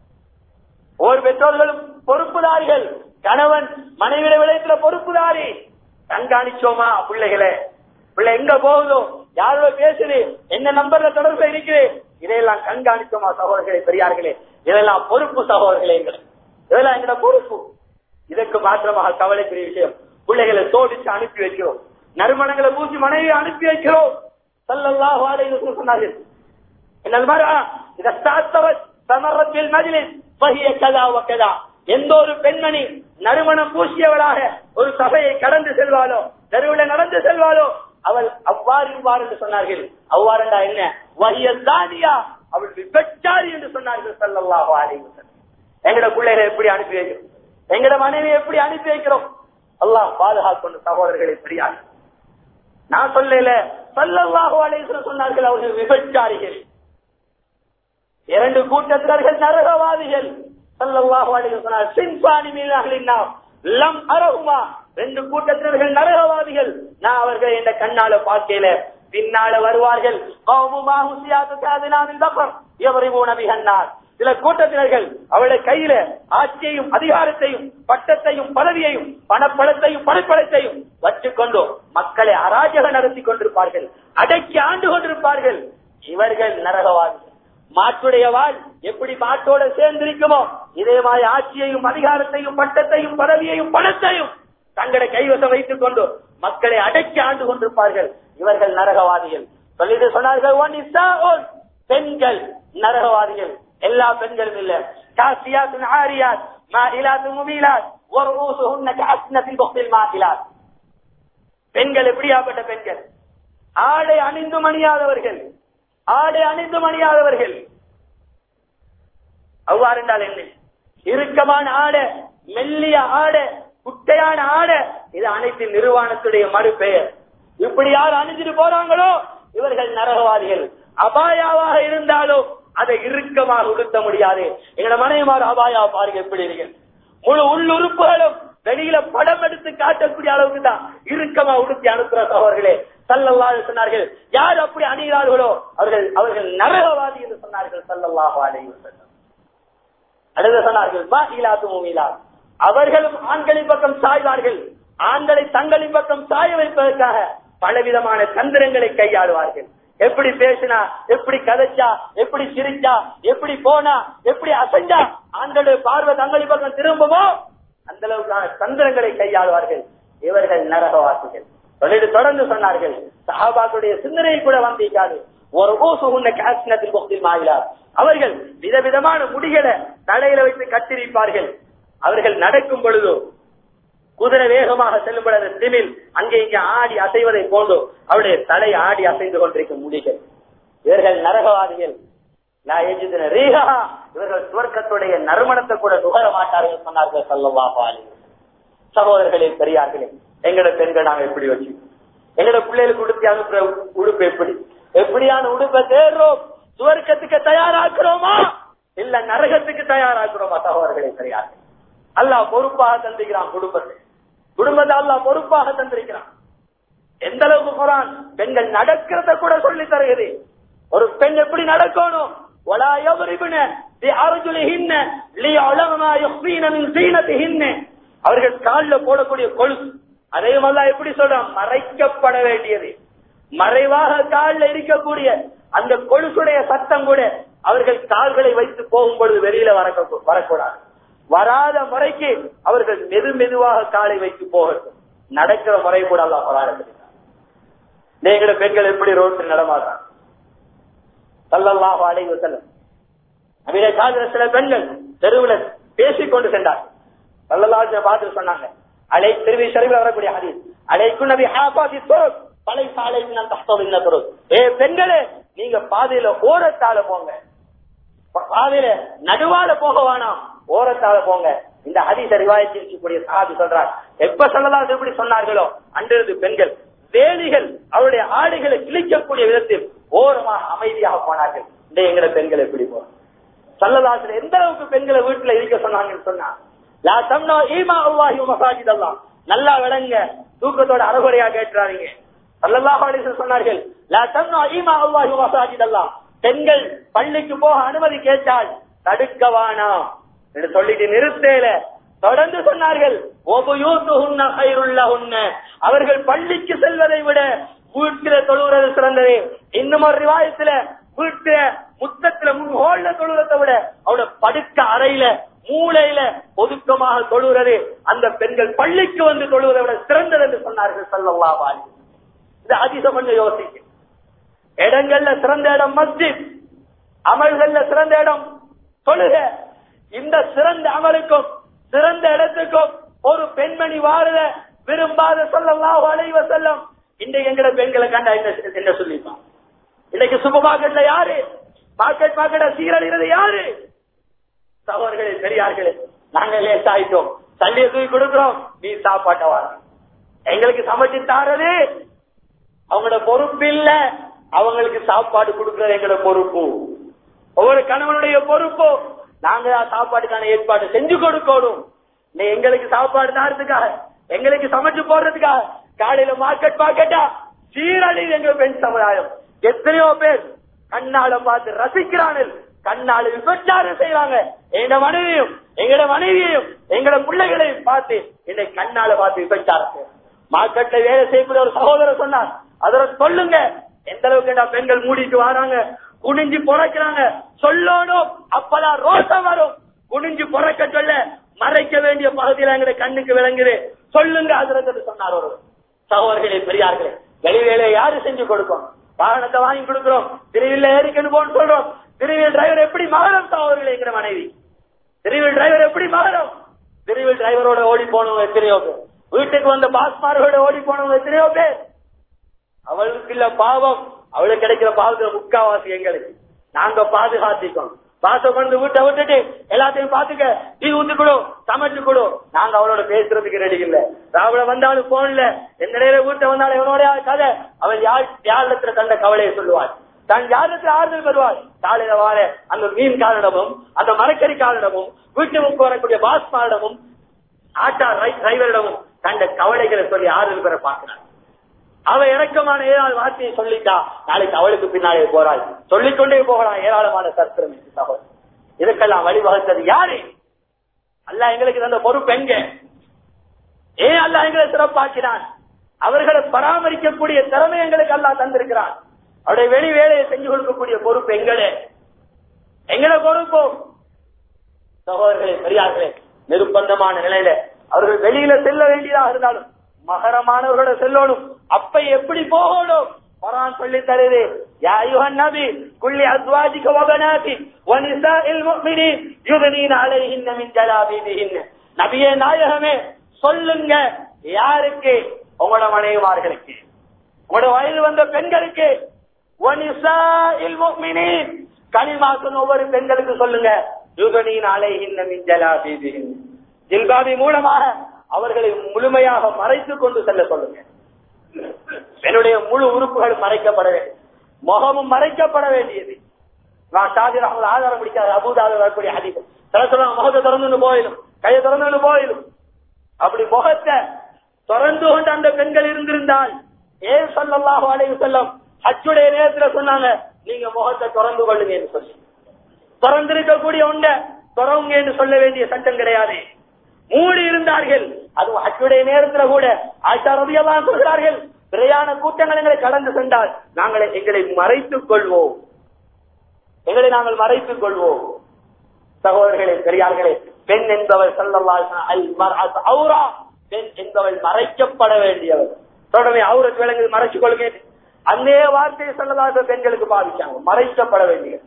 ஒவ்வொரு பெற்றோர்களும் பொறுப்புதாரிகள். கணவன் மனைவிட விடயத்துல பொறுப்புதாரி. கண்காணிச்சோமா பிள்ளைகளை, பிள்ளை எங்க போகுதோ, யாரோட பேசுது, என்ன நம்பர்ல தொடர்பு இருக்குது, இதையெல்லாம் கண்காணிச்சோமா? சகோதரர்களே பெரியார்களே, இதெல்லாம் பொறுப்பு சகோதரர்களே, இதெல்லாம் எங்களோட பொறுப்பு. இதற்கு மாத்திரமாக கவலைக்குரிய விஷயம், பிள்ளைகளை சோடிச்சு அனுப்பி வைக்கிறோம், நறுமணங்களை பூசி மனைவியை அனுப்பி வைக்கிறோம். ஸல்லல்லாஹு அலைஹி வஸல்லம் சொன்னார்கள், என்னல் மர்அ இதா தஅத்தரத் தமரத் பில் மஜ்லிஸ் ஃபஹிய கதா வ கதா, எந்த ஒரு பெண்மணி நறுமணம் பூசியவளாக ஒரு சபையை கடந்து செல்வாளோ, தெருவில் நடந்து செல்வாளோ, அவள் அவ்வாறு இவ்வாறு என்று சொன்னார்கள். அவ்வாறுண்டா என்ன? வஹிய ஸானியா, அவள் விபச்சாரி என்று சொன்னார்கள் ஸல்லல்லாஹு அலைஹி வஸல்லம். எங்கட பிள்ளைகளை எப்படி அனுப்பி வைக்கிறோம், எங்கட மனைவியை எப்படி அனுப்பி வைக்கிறோம்? அல்லாஹ் பாதுகாக்கணும் சகோதரர்களை. பெரியார் நான் சொல்லல, ஸல்லல்லாஹு அலைஹி வஸல்லம் சொன்னார்கள் அவர்கள் விபச்சாரிகள், இரண்டு கூட்டத்தினர்கள் நரகவாதிகள். ஸல்லல்லாஹு அலைஹி வஸல்லம் சின்பானி மின் அஹ்லின் நார் லம் அரஹுமா, ரெண்டு கூட்டத்தினர்கள் நரகவாதிகள், நான் அவர்கள் என்ற கண்ணால பார்க்கல, பின்னால வருவார்கள். கௌமு மா ஹுசியாத்து காதினாமில் பக்கர் யவரிபூன பிஹன்னார், சில கூட்டத்தினர்கள் அவருடைய கையில ஆட்சியையும் அதிகாரத்தையும் பட்டத்தையும் பதவியையும் பணப்பழத்தையும் பணப்பழத்தையும் வச்சுக்கொண்டு மக்களை அராஜகம் நடத்தி கொண்டிருப்பார்கள், அடக்கி ஆண்டு கொண்டிருப்பார்கள். இவர்கள் நரகவாதிகள். மாட்டுடைய வாழ் எப்படி மாட்டோட சேர்ந்திருக்குமோ இதே மாதிரி ஆட்சியையும் அதிகாரத்தையும் பட்டத்தையும் பதவியையும் பணத்தையும் தங்களை கைவசம் வைத்துக் கொண்டு மக்களை அடக்கி ஆண்டு கொண்டிருப்பார்கள். இவர்கள் நரகவாதிகள். சொல்லிட்டு சொன்னார்கள், பெண்கள் நரகவாதிகள். எல்லா பெண்களும் இல்ல. காசியாத்துன் ஆரியாத் மாஇலாத்துன் முமீலாத் வர்ஊசுஹுன்ன கஅஸ்னத்தில் புக்தில் மாஇலாத். பெண்கள் எப்படியாப்பட்ட பெண்கள்? ஆடை அணிந்து அணியாதவர்கள், ஆடை அணிந்து அணியாதவர்கள். அவ்வாறு என்றால் என்ன? இறுக்கமான ஆடை, மெல்லிய ஆடை, குட்டையான ஆடை, இது அனைத்து நிர்வாணத்துடைய மறுபெயர். இப்படி யார் அணிஞ்சிட்டு போறாங்களோ இவர்கள் நரகவாதிகள். அபாயாவாக இருந்தாலும் அதை இறுக்கமாக உடுத்த முடியாது. எங்களோட மனைவிமார் அபாயா பாருங்க எப்படி இருக்கு. முழு உள்ளுறுப்புகளும் வெளியில படம் எடுத்து காட்டக்கூடிய அளவுக்கு தான் இறுக்கமா உடுத்தி அனுப்புற சகோதரர்களே. ஸல்லல்லாஹு அலைஹி சொன்னார்கள், யார் அப்படி அணிகிறார்களோ அவர்கள் அவர்கள் நரகவாதி என்று சொன்னார்கள் ஸல்லல்லாஹு அலைஹி வஸல்லம். அடுத்து சொன்னார்கள், மாஇலாத்து முமீலாத். அவர்களும் ஆண்களின் பக்கம் சாய்வார்கள். ஆண்களை தங்களின் பக்கம் சாய வைப்பதற்காக பலவிதமான தந்திரங்களை கையாளுவார்கள். எப்படி பேசினா, எப்படி கதைச்சா, எப்படி சிரிச்சா, எப்படி போனா, எப்படி அசைஞ்சா ஆண்களுடைய பார்வை தங்களின் பக்கம் திரும்புமோ அந்த அளவுக்கான தந்திரங்களை கையாளுவார்கள். இவர்கள் நரகவாசிகள். சொல்லிட்டு தொடர்ந்து சொன்னார்கள், சஹாபாக்களுடைய சிந்தனையை கூட வந்திருக்காது. ஒரு ஊசுகுன்ன காசினத்தில் புக்தில் மாயிலார். அவர்கள் விதவிதமான முடிகளை தலையில வைத்து கட்டிருப்பார்கள். அவர்கள் நடக்கும் பொழுதோ குதிரை வேகமாக செல்லும் பொழுது திமில் அங்கே இங்கே ஆடி அசைவதை போன்று அவருடைய தலை ஆடி அசைந்து கொண்டிருக்கும் முடிகள். இவர்கள் நரகவாதிகள். இவர்கள் சுவர்க்கத்துடைய நறுமணத்தை கூட நுகர மாட்டார்கள் சொன்னார்கள் ஸல்லல்லாஹு அலைஹி வஸல்லம். சகோதரர்களே, பெரியார்களே, எங்களோட பெண்கள் நாங்க எப்படி வச்சு எங்களோட பிள்ளைகளுக்கு உடுத்தி அனுப்புற உடுப்பு எப்படி எப்படியான உடுப்பை தேர்றோம்? சுவர்க்கத்துக்கு தயாராக்குறோமா இல்ல நரகத்துக்கு தயாராக்குறோமா? சகோதரர்களே, பெரியார்கள், அல்லாஹ் பொறுப்பாக தந்திருக்கிறான். குடும்பத்தை குடும்பத்தை அல்லாஹ் பொறுப்பாக தந்திருக்கிறான். எந்த அளவுக்கு குர்ஆன் பெண்கள் நடக்கிறத கூட சொல்லி தருகிறது. ஒரு பெண் எப்படி நடக்கணும்? வலா யضربن بأرجلهن ليعلم ما يخفين من زينتهن. அவர்கள் காலில் போடக்கூடிய கொலுசு அதையும் அல்லாஹ் எப்படி சொல்றான்? மறைக்கப்பட வேண்டியது. மறைவாக காலில் இருக்கக்கூடிய அந்த கொலுசுடைய சத்தம் கூட அவர்கள் கால்களை வைத்து போகும் பொழுது வெளியில வரக்கூடாது. வராத முறைக்கு அவர்கள் மெது மெதுவாக காலை வைத்து போகட்டும். நடக்கிற முறை கூட அல்லாஹ் குர்ஆனில் நீங்கள பெண்கள் எப்படி ரோட்டில் நடமாடுறாங்க? ஸல்லல்லாஹு அலைஹி வஸல்லம் அபிலே காதிர சில பெண்கள் தெருவில் பேசிக்கொண்டு சென்றார்கள். ஸல்லல்லாஹு அலைஹி வஸல்லம் பார்த்து சொன்னாங்க, அலை திருவி ஷரீஃபில் வரக்கூடிய ஹதீஸ், அலைக்கும் நபி ஹாஃபாதி துருக் பலை சாலைக்கு நான் தஹ்தவின் துருக். ஏ பெண்களே, நீங்க பாதையில ஓரத்தால போங்க. பாதையில நடுவால போக வேணாம், ஓரத்தால போங்க. இந்த ஹதீஸை ரிவாயத் செய்யக்கூடிய சஹாபி சொல்றார், எப்ப ஸல்லல்லாஹு அலைஹி எப்படி சொன்னார்களோ அன்றிருந்து பெண்கள் வேலிகள் அவருடைய ஆடைகளை கிழிக்கக்கூடிய விதத்தில் ஓரமாக அமைதியாக போனார்கள். இந்த எங்களை பெண்கள் எப்படி போறோம்? ஸல்லல்லாஹு அலைஹி வஸல்லம் எந்த அளவுக்கு பெண்களை வீட்டுல இருக்க சொன்னாங்கன்னு சொன்னா, லா தம்னு ஈமா அல்லாஹி வ மசாஜித் அல்லாஹ். நல்லா விளங்க, தூக்கத்தோட அறகுறையா கேட்றாங்க. ஸல்லல்லாஹு அலைஹி வஸல்லம் சொன்னார்கள், லா தம்னு ஈமா அல்லாஹி வ மசாஜித் அல்லாஹ். பெண்கள் பள்ளிக்கு போக அனுமதி கேட்டால் தடுக்கவானா என்று சொல்லிட்டு நிறுத்தேல தொடர்ந்து சொன்னார்கள், அவர்கள் பள்ளிக்கு செல்வதை விட வீட்டில தொழுகிறது சிறந்தது. இன்னும் ஒரு ரிவாயத்துல வீட்டுல முத்தத்துல முன்ஹோல்ல தொழுகிறதை விட அவட படுக்க அறையில மூளையில ஒதுக்கமாக தொழுகிறது அந்த பெண்கள் பள்ளிக்கு வந்து தொழுவதை விட சிறந்தது என்று சொன்னார்கள் ஸல்லல்லாஹு அலைஹி வஸல்லம். இது ஹதீஸை கொஞ்சம் யோசிக்க. இடங்கள்ல சிறந்த இடம் மஸ்ஜித், அமல்கள்ல சிறந்த இடம் தொழுக. இந்த சிறந்த அமலுக்கும் சிறந்த இடத்துக்கும் ஒரு பெண்மணி வாழ விரும்பாத ஸல்லல்லாஹு அலைஹி வஸல்லம் இன்றைக்கு எங்கட பெண்களை கண்டா என்ன சொல்லிப்பான்? இன்னைக்கு சூப்பர் மார்க்கெட்ல யாரு மார்க்கெட் மார்க்கெட்ட சீரழிகிறது யாரு? சகோதரர்களே, பெரியார்களே, நாங்க லேட் ஆயிட்டோம். தண்ணியை தூக்கி கொடுக்கிறோம், நீ சாப்பாட்ட வார. எங்களுக்கு சமைச்சு தாரது அவங்களோட பொறுப்பு இல்ல, அவங்களுக்கு சாப்பாடு கொடுக்கறது எங்களோட பொறுப்பு. ஒவ்வொரு கணவனுடைய பொறுப்பு. நாங்க சாப்பாட்டுக்கான ஏற்பாடு செஞ்சு கொடுக்கணும். நீ எங்களுக்கு சாப்பாடு தாரதுக்காக, எங்களுக்கு சமைச்சு போடுறதுக்காக காலையில மார்க்கெட் மார்க்கெட்டா சீரழி எங்க பெண் சமுதாயம். எத்தனையோ பேர் கண்ணால பார்த்து ரசிக்கிறார்கள், கண்ணால் விபச்சாரம் செய்வாங்க. எங்க மனைவியும் எங்கட மனைவியையும் எங்கட பிள்ளைகளையும் பார்த்து என்னை கண்ணால பார்த்து விபச்சாரம் செய்வாங்க. மார்க்கெட்ல வேலை செய்யக்கூடிய ஒரு சகோதரர் சொன்னார், அதோட சொல்லுங்க எந்த அளவுக்கு பெண்கள் மூடிட்டு வராங்க, குனிஞ்சு புறக்கிறாங்க, சொல்லணும் அப்பதான் ரோசம் வரும். குனிஞ்சு புறக்க சொல்ல மறைக்க வேண்டிய பகுதியில எங்க கண்ணுக்கு விளங்குது, சொல்லுங்க அதிரத்து சொன்னார் ஒரு சகோதரர்களே பெரியார்களே. வெளிவேலையை யாரு செஞ்சு கொடுக்கும்? வாகனத்தை வாங்கி கொடுக்கிறோம், திருவில்ல ஏறிக்கணும் போன்னு சொல்றோம். திருவில் டிரைவர் எப்படி மகரம் சகோதரர்களே? எங்கிற மனைவி திருவில் டிரைவர் எப்படி மகரம்? திருவில் டிரைவரோட ஓடி போனவங்க எத்தனையோ பேர், வீட்டுக்கு வந்த பாஸ்மாரோட ஓடி போனவங்க எத்தனையோ பேர். அவளுக்கு இல்ல பாவம், அவளுக்கு கிடைக்கிற பாவத்துல முக்காவாசி எங்களுக்கு. நாங்க பாதுகாத்திக்கோம். பாச கொண்டு வீட்டை விட்டுட்டு எல்லாத்தையும் பாத்துக்க, டீ ஊத்துக்கணும், சமைச்சு கொடு. நாங்க அவளோட பேசுறதுக்கு ரெடி இல்ல. ராவல வந்தாலும் போன்ல எந்த நேரம் வீட்டை வந்தாலும் இவனோட கதை, அவள் யார் யாரிடத்துல தந்த கவலையை சொல்லுவாள், தான் யாரிடத்துல ஆறுதல் பெறுவாள். காலையில வார அந்த மீன் காரிடமும் அந்த மரக்கறி காரிடமும் வீட்டுக்கு வரக்கூடிய பாஸ்மாரிடமும் ஆட்டா டிரைவரிடமும் தந்த கவலைகளை சொல்லி ஆறுதல் பெற பார்க்கிறாள். அவ இறக்கமான ஏதாவது வார்த்தையை சொல்லிட்டா நாளைக்கு அவளுக்கு பின்னாலே போறாள், சொல்லிக்கொண்டே போகலாம். ஏராளமான சத்திரம் தகவல். இதுக்கெல்லாம் வழிவகுத்தது யாரு? அல்லாஹ் எங்களுக்கு தந்த பொறுப்பு எங்க? ஏன் அல்லாஹ் எங்களை சிறப்பாக்கினான்? அவர்களை பராமரிக்கக்கூடிய திறமை எங்களுக்கு அல்லாஹ் தந்திருக்கிறான். அவருடைய வெளி வேலையை செஞ்சு கொடுக்கக்கூடிய பொறுப்பு எங்களே எங்களை பொறுப்போ. சகோதரர்களே பெரியார்களே, நிர்பந்தமான நிலையில அவர்கள் வெளியில செல்ல வேண்டியதாக இருந்தாலும் மகரமானவர்களோட செல்லணும். அப்ப எப்படி போகணும்? குர்ஆன் சொல்லி தருது, யா அய்யுஹன் நபி குல்லி அஸ்வாஜிக வ பனாதி வ நிசாஇல் முஃமினீன் யுத்னீன அலைஹின்ன மின் ஜலாபிபிஹின்ன. நபியே நாயகமே சொல்லுங்க, யாருக்கு? உங்களோட மனைவிமார்களுக்கு, உங்களோட வயது வந்த பெண்களுக்கு. வ நிசாஇல் முஃமினீன், கலிமா சொன்ன ஒவ்வொரு பெண்களுக்கு சொல்லுங்க, யுத்னீன அலைஹின்ன மின் ஜலாபிபிஹின்ன, ஜில்பாபி மூலமாக அவர்களை முழுமையாக மறைத்துக் கொண்டு செல்ல சொல்லுங்க. என்னுடைய முழு உறுப்புகள் மறைக்கப்பட வேண்டும், முகமும் மறைக்கப்பட வேண்டியது. நான் ஷாஜி ரஹ்மத்துல்லாஹி ஆதாரம் பிடிக்காத அபூதாவில் வரக்கூடிய ஹதீஸ். சில சொல்லுவாங்க முகத்தை திறந்து போயிடும், கையை திறந்து போயிடும். அப்படி முகத்தை திறந்து கொண்டு அந்த பெண்கள் இருந்திருந்தால் ஏன் ஸல்லல்லாஹு அலைஹி வஸல்லம் ஹஜ்ஜுடைய நேரத்தில் சொன்னாங்க, நீங்க முகத்தை திறந்து கொள்ளுங்க என்று சொல்லி. திறந்திருக்கக்கூடிய உண்டை திறவுங்க என்று சொல்ல வேண்டிய சட்டம் கிடையாது. மூடி இருந்தார்கள். அதுவும் ஹஜ்ஜுடைய நேரத்தில் கூட ஆயிஷா ரலியல்லாஹு அன்ஹா சொல்கிறார்கள், பிரயாண கூட்டங்கள் எங்களை கடந்து சென்றால் நாங்கள் எங்களை மறைத்துக் கொள்வோம், எங்களை நாங்கள் மறைத்துக் கொள்வோம். சகோதரர்களே பெரியார்களே, பெண் என்பவள் ஸல்லல்லாஹு அலைஹி வஸல்லம் அல் மர்அத் அவ்ரா, பெண் என்பவள் மறைக்கப்பட வேண்டியவள். தொடர்ந்து அவுரத் விலங்கு மறைச்சு கொள்ளுங்க, அந்த வார்த்தையை ஸல்லல்லாஹு அலைஹி வஸல்லம் பெண்களுக்கு பாவிச்சாங்க. மறைக்கப்பட வேண்டியது,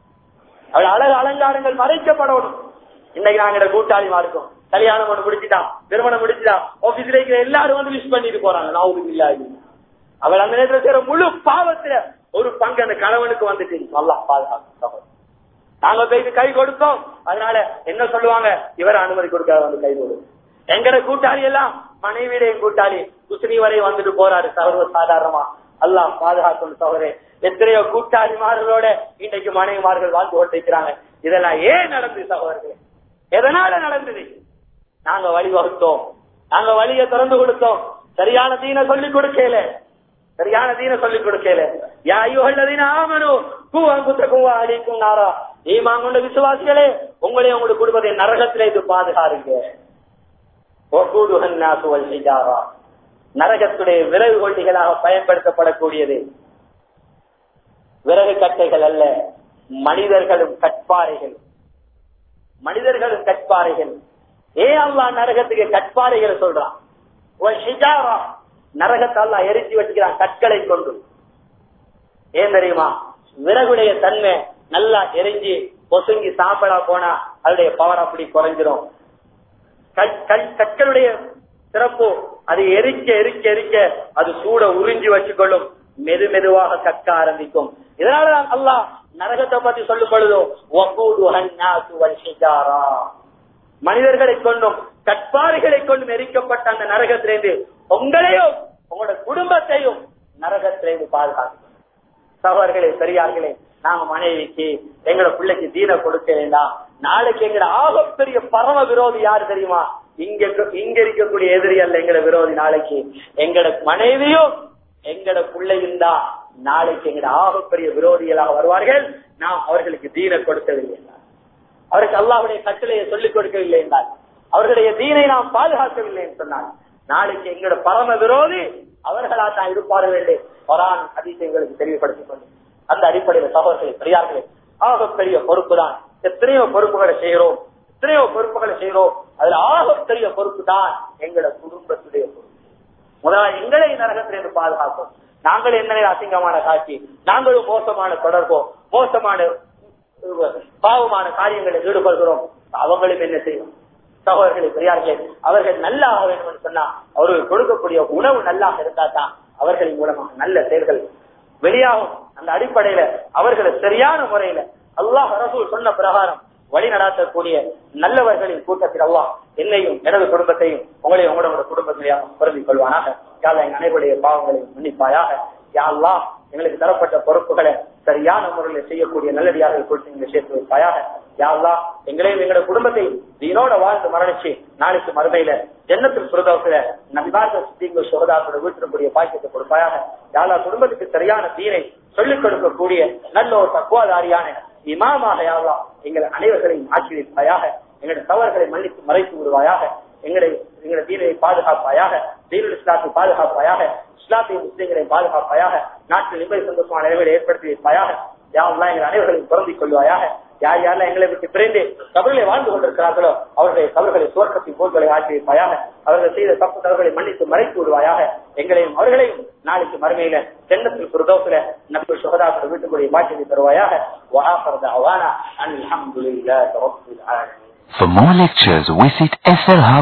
அவள் அழகு அலங்காரங்கள் மறைக்கப்படணும். இன்னைக்கு நாங்க கூட்டாளிமா இருக்கோம், கல்யாணம் ஒண்ணு முடிச்சுட்டா, திருமணம் முடிச்சுட்டா, ஆபீஸ்ல இருக்கிற எல்லாரும் வந்து விஷ் பண்ணிட்டு போறாங்க. நான் இல்ல, அவள் அந்த நேரத்தில் செய்யற முழு பாவத்துல ஒரு பங்கு அந்த கணவனுக்கு வந்துட்டு அல்லாஹ் பாதுகாப்பு. நாங்க போயிட்டு கை கொடுத்தோம், அதனால என்ன சொல்லுவாங்க, இவரை அனுமதி கொடுக்காத வந்து கை கொடுக்கும். எங்கட கூட்டாளி எல்லாம் மனைவியுடைய கூட்டாளி குஸ்னி வரை வந்துட்டு போறாரு சர்வ சாதாரணமா. அல்லாஹ் பாதுகாக்கும். சகோதரே, எத்தனையோ கூட்டாளிமார்களோட இன்றைக்கு மனைவிமார்கள் வாழ்ந்து கொண்டிருக்கிறாங்க. இதெல்லாம் ஏன் நடந்தது சகோதரர்களே? எதனால நடந்தது? நாங்க வழிவகுத்தோம், நாங்க வழியை திறந்து கொடுத்தோம், சரியான தீன சொல்லிக் கொடுக்கல, சரியான தீன சொல்லிக் கொடுக்கல. யா அய்யுஹல்லதீன ஆமனூ கூ அன்ஃபுஸகும் வ அலைக்கும் நாரா, ஈமான் கொண்ட விசுவாசிகளே, உங்களையும் உங்களுடைய குடும்பத்தை நரகத்திலே இது பாதுகாருங்க. வகூதுஹன் நாஸு வல் ஹிஜாரா, நரகத்துடைய விறகு கொள்ளிகளாக பயன்படுத்தப்படக்கூடியது விறகு கட்டைகள் அல்ல, மனிதர்களும் கற்பாறைகள், மனிதர்களும் கற்பாறைகள். ஏன் அல்லாஹ் நரகத்துக்கு கற்பாறைகள் சொல்றான்? நரகத்தை அல்லாஹ் எரிச்சு வச்சுக்கிறான் கற்களை கொண்டு. ஏன் தெரியுமா? விறகுடைய தன்மை நல்லா எரிஞ்சு பொசுங்கி சாப்பிடா போனா அதனுடைய பவர் அப்படி குறைஞ்சிடும். கற்களுடைய சிறப்பு, அது எரிக்க எரிக்க எரிக்க அது சூட உறிஞ்சி வச்சுக்கொள்ளும், மெது மெதுவாக கற்க ஆரம்பிக்கும். இதனாலதான் அல்லாஹ் நரகத்தை பத்தி சொல்லும் பொழுதோ மனிதர்களை கொண்டும் கற்பாறைகளை கொண்டும் எரிக்கப்பட்ட அந்த நரகத்திலிருந்து உங்களையும் உங்களோட குடும்பத்தையும் நரகத்திலிருந்து பாதுகாக்கும். சகோதரர்களே பெரியார்களே, நாங்க மனைவிக்கு எங்களோட பிள்ளைக்கு தீன கொடுக்க வேண்டாம். நாளைக்கு எங்களோட ஆகப்பெரிய பரம விரோதி யாரு தெரியுமா? இங்க இங்க இருக்கக்கூடிய எதிரி அல்ல எங்களோட விரோதி. நாளைக்கு எங்களோட மனைவியும் எங்களோட பிள்ளையும் தான் நாளைக்கு எங்க ஆகப்பெரிய விரோதிகளாக வருவார்கள். நாம் அவர்களுக்கு தீனை கொடுக்கவில்லை என்றால், அவருக்கு அல்லாஹ்வுடைய கட்டளையை சொல்லிக் கொடுக்கவில்லை என்றால், அவர்களுடைய தீனை நாம் பாதுகாக்கவில்லை என்று சொன்னால், நாளைக்கு எங்களோட பரம விரோதி அவர்களா தான் இருப்பார்கள் என்று குர்ஆன் ஹதீஸ் எங்களுக்கு தெளிவுபடுத்திக் கொண்டு, அந்த அடிப்படையில் சகோதரர்களே பெரியார்களே, ஆகப்பெரிய பொறுப்பு தான். எத்தனையோ பொறுப்புகளை செய்கிறோம், எத்தனையோ பொறுப்புகளை செய்கிறோம். அதுல ஆகப்பெரிய பொறுப்பு தான் எங்களோட குடும்பத்துடைய பொறுப்பு. முதலாவது எங்களை நரகத்திலிருந்து பாதுகாக்கும். நாங்கள் எங்களை அசிங்கமான காட்சி, நாங்களும் மோசமான தொடர்போ, மோசமான பாவமான காரியங்களில் ஈடுபடுகிறோம். அவங்களும் என்ன செய்யும்? சகோதரர்களை பெரியார்களே, அவர்கள் நல்லாக வேண்டும் என்று சொன்னா அவர்கள் கொடுக்கக்கூடிய உணவு நல்லாக இருந்தா தான் அவர்களின் மூலமாக நல்ல செயல்கள் வெளியாகும். அந்த அடிப்படையில அவர்களை சரியான முறையில அல்லாஹ் ரசூல் சொன்ன பிரகாரம் வழி நடாத்தக்கூடிய நல்லவர்களின் கூட்டத்தில் அல்லாஹ் என்னையும் எனது குடும்பத்தையும் உங்களையும் உங்களோட குடும்பத்திலேயே பொருந்திக் கொள்வானாக. யாழ்லா எங்க அனைவருடைய பாவங்களையும் மன்னிப்பாயாக. யாழ்லா எங்களுக்கு தரப்பட்ட பொறுப்புகளை சரியான முறையில் செய்யக்கூடிய நல்லடியார்கள் கொடுத்து நீங்க சேர்த்து வைப்பாயாக. யாழ்லா எங்களையும் எங்களோட குடும்பத்தை தீனோட வாழ்ந்து மரணிச்சு நாளைக்கு மறுமையில ஜன்னத்துல் ஃபிர்தௌஸ்ல நபிமார்கள் சித்திகள் சுஹதாக்களோட வீட்டிற்குரிய பாக்கியத்தை கொடுப்பாயாக. யாழ்லா குடும்பத்துக்கு சரியான தீனை சொல்லிக் கொடுக்கக்கூடிய நல்ல ஒரு தக்குவாதாரியான இமாமாக யாழ்லா எங்கள் அனைவர்களையும் ஆட்சி வைப்பாயாக. எங்களுடைய தவறுகளை மன்னித்து மறைத்து விடுவாயாக. எங்களை எங்களுடைய தீனை பாதுகாப்பாயாக, தீனுல் இஸ்லாத்தை பாதுகாப்பாயாக, இஸ்லாத்தை முஸ்லிம்களை பாதுகாப்பாயாக, நாட்டில் நிம்மதி சந்தோஷமான நிலைகளை ஏற்படுத்தி வைப்பாயாக. யாரெல்லாம் எங்கள் அனைவர்களையும் பொருந்திக் கொள்வாயாக. யார் யாரெல்லாம் எங்களை விட்டு பிரிந்து கபரிலே வாழ்ந்து கொண்டிருக்கிறார்களோ அவருடைய கபர்களை சுவர்க்கத்தின் போர்களை ஆட்சி வைப்பாயாக. அவர்கள் செய்த தப்பு தவறுகளை மன்னித்து மறைத்து விடுவாயாக. எங்களையும் அவர்களையும் நாளைக்கு மறுமையில ஜன்னத்துல் ஃபிர்தௌஸ்ல நபி சுஹதாக்கள் வீட்டுக்குரிய பாக்கியத்தை தருவாயாக. வஆஃபிரு தஅவானா அல்ஹம்துலில்லாஹி ரப்பில் ஆலமீன். For more lectures, visit S L Hub.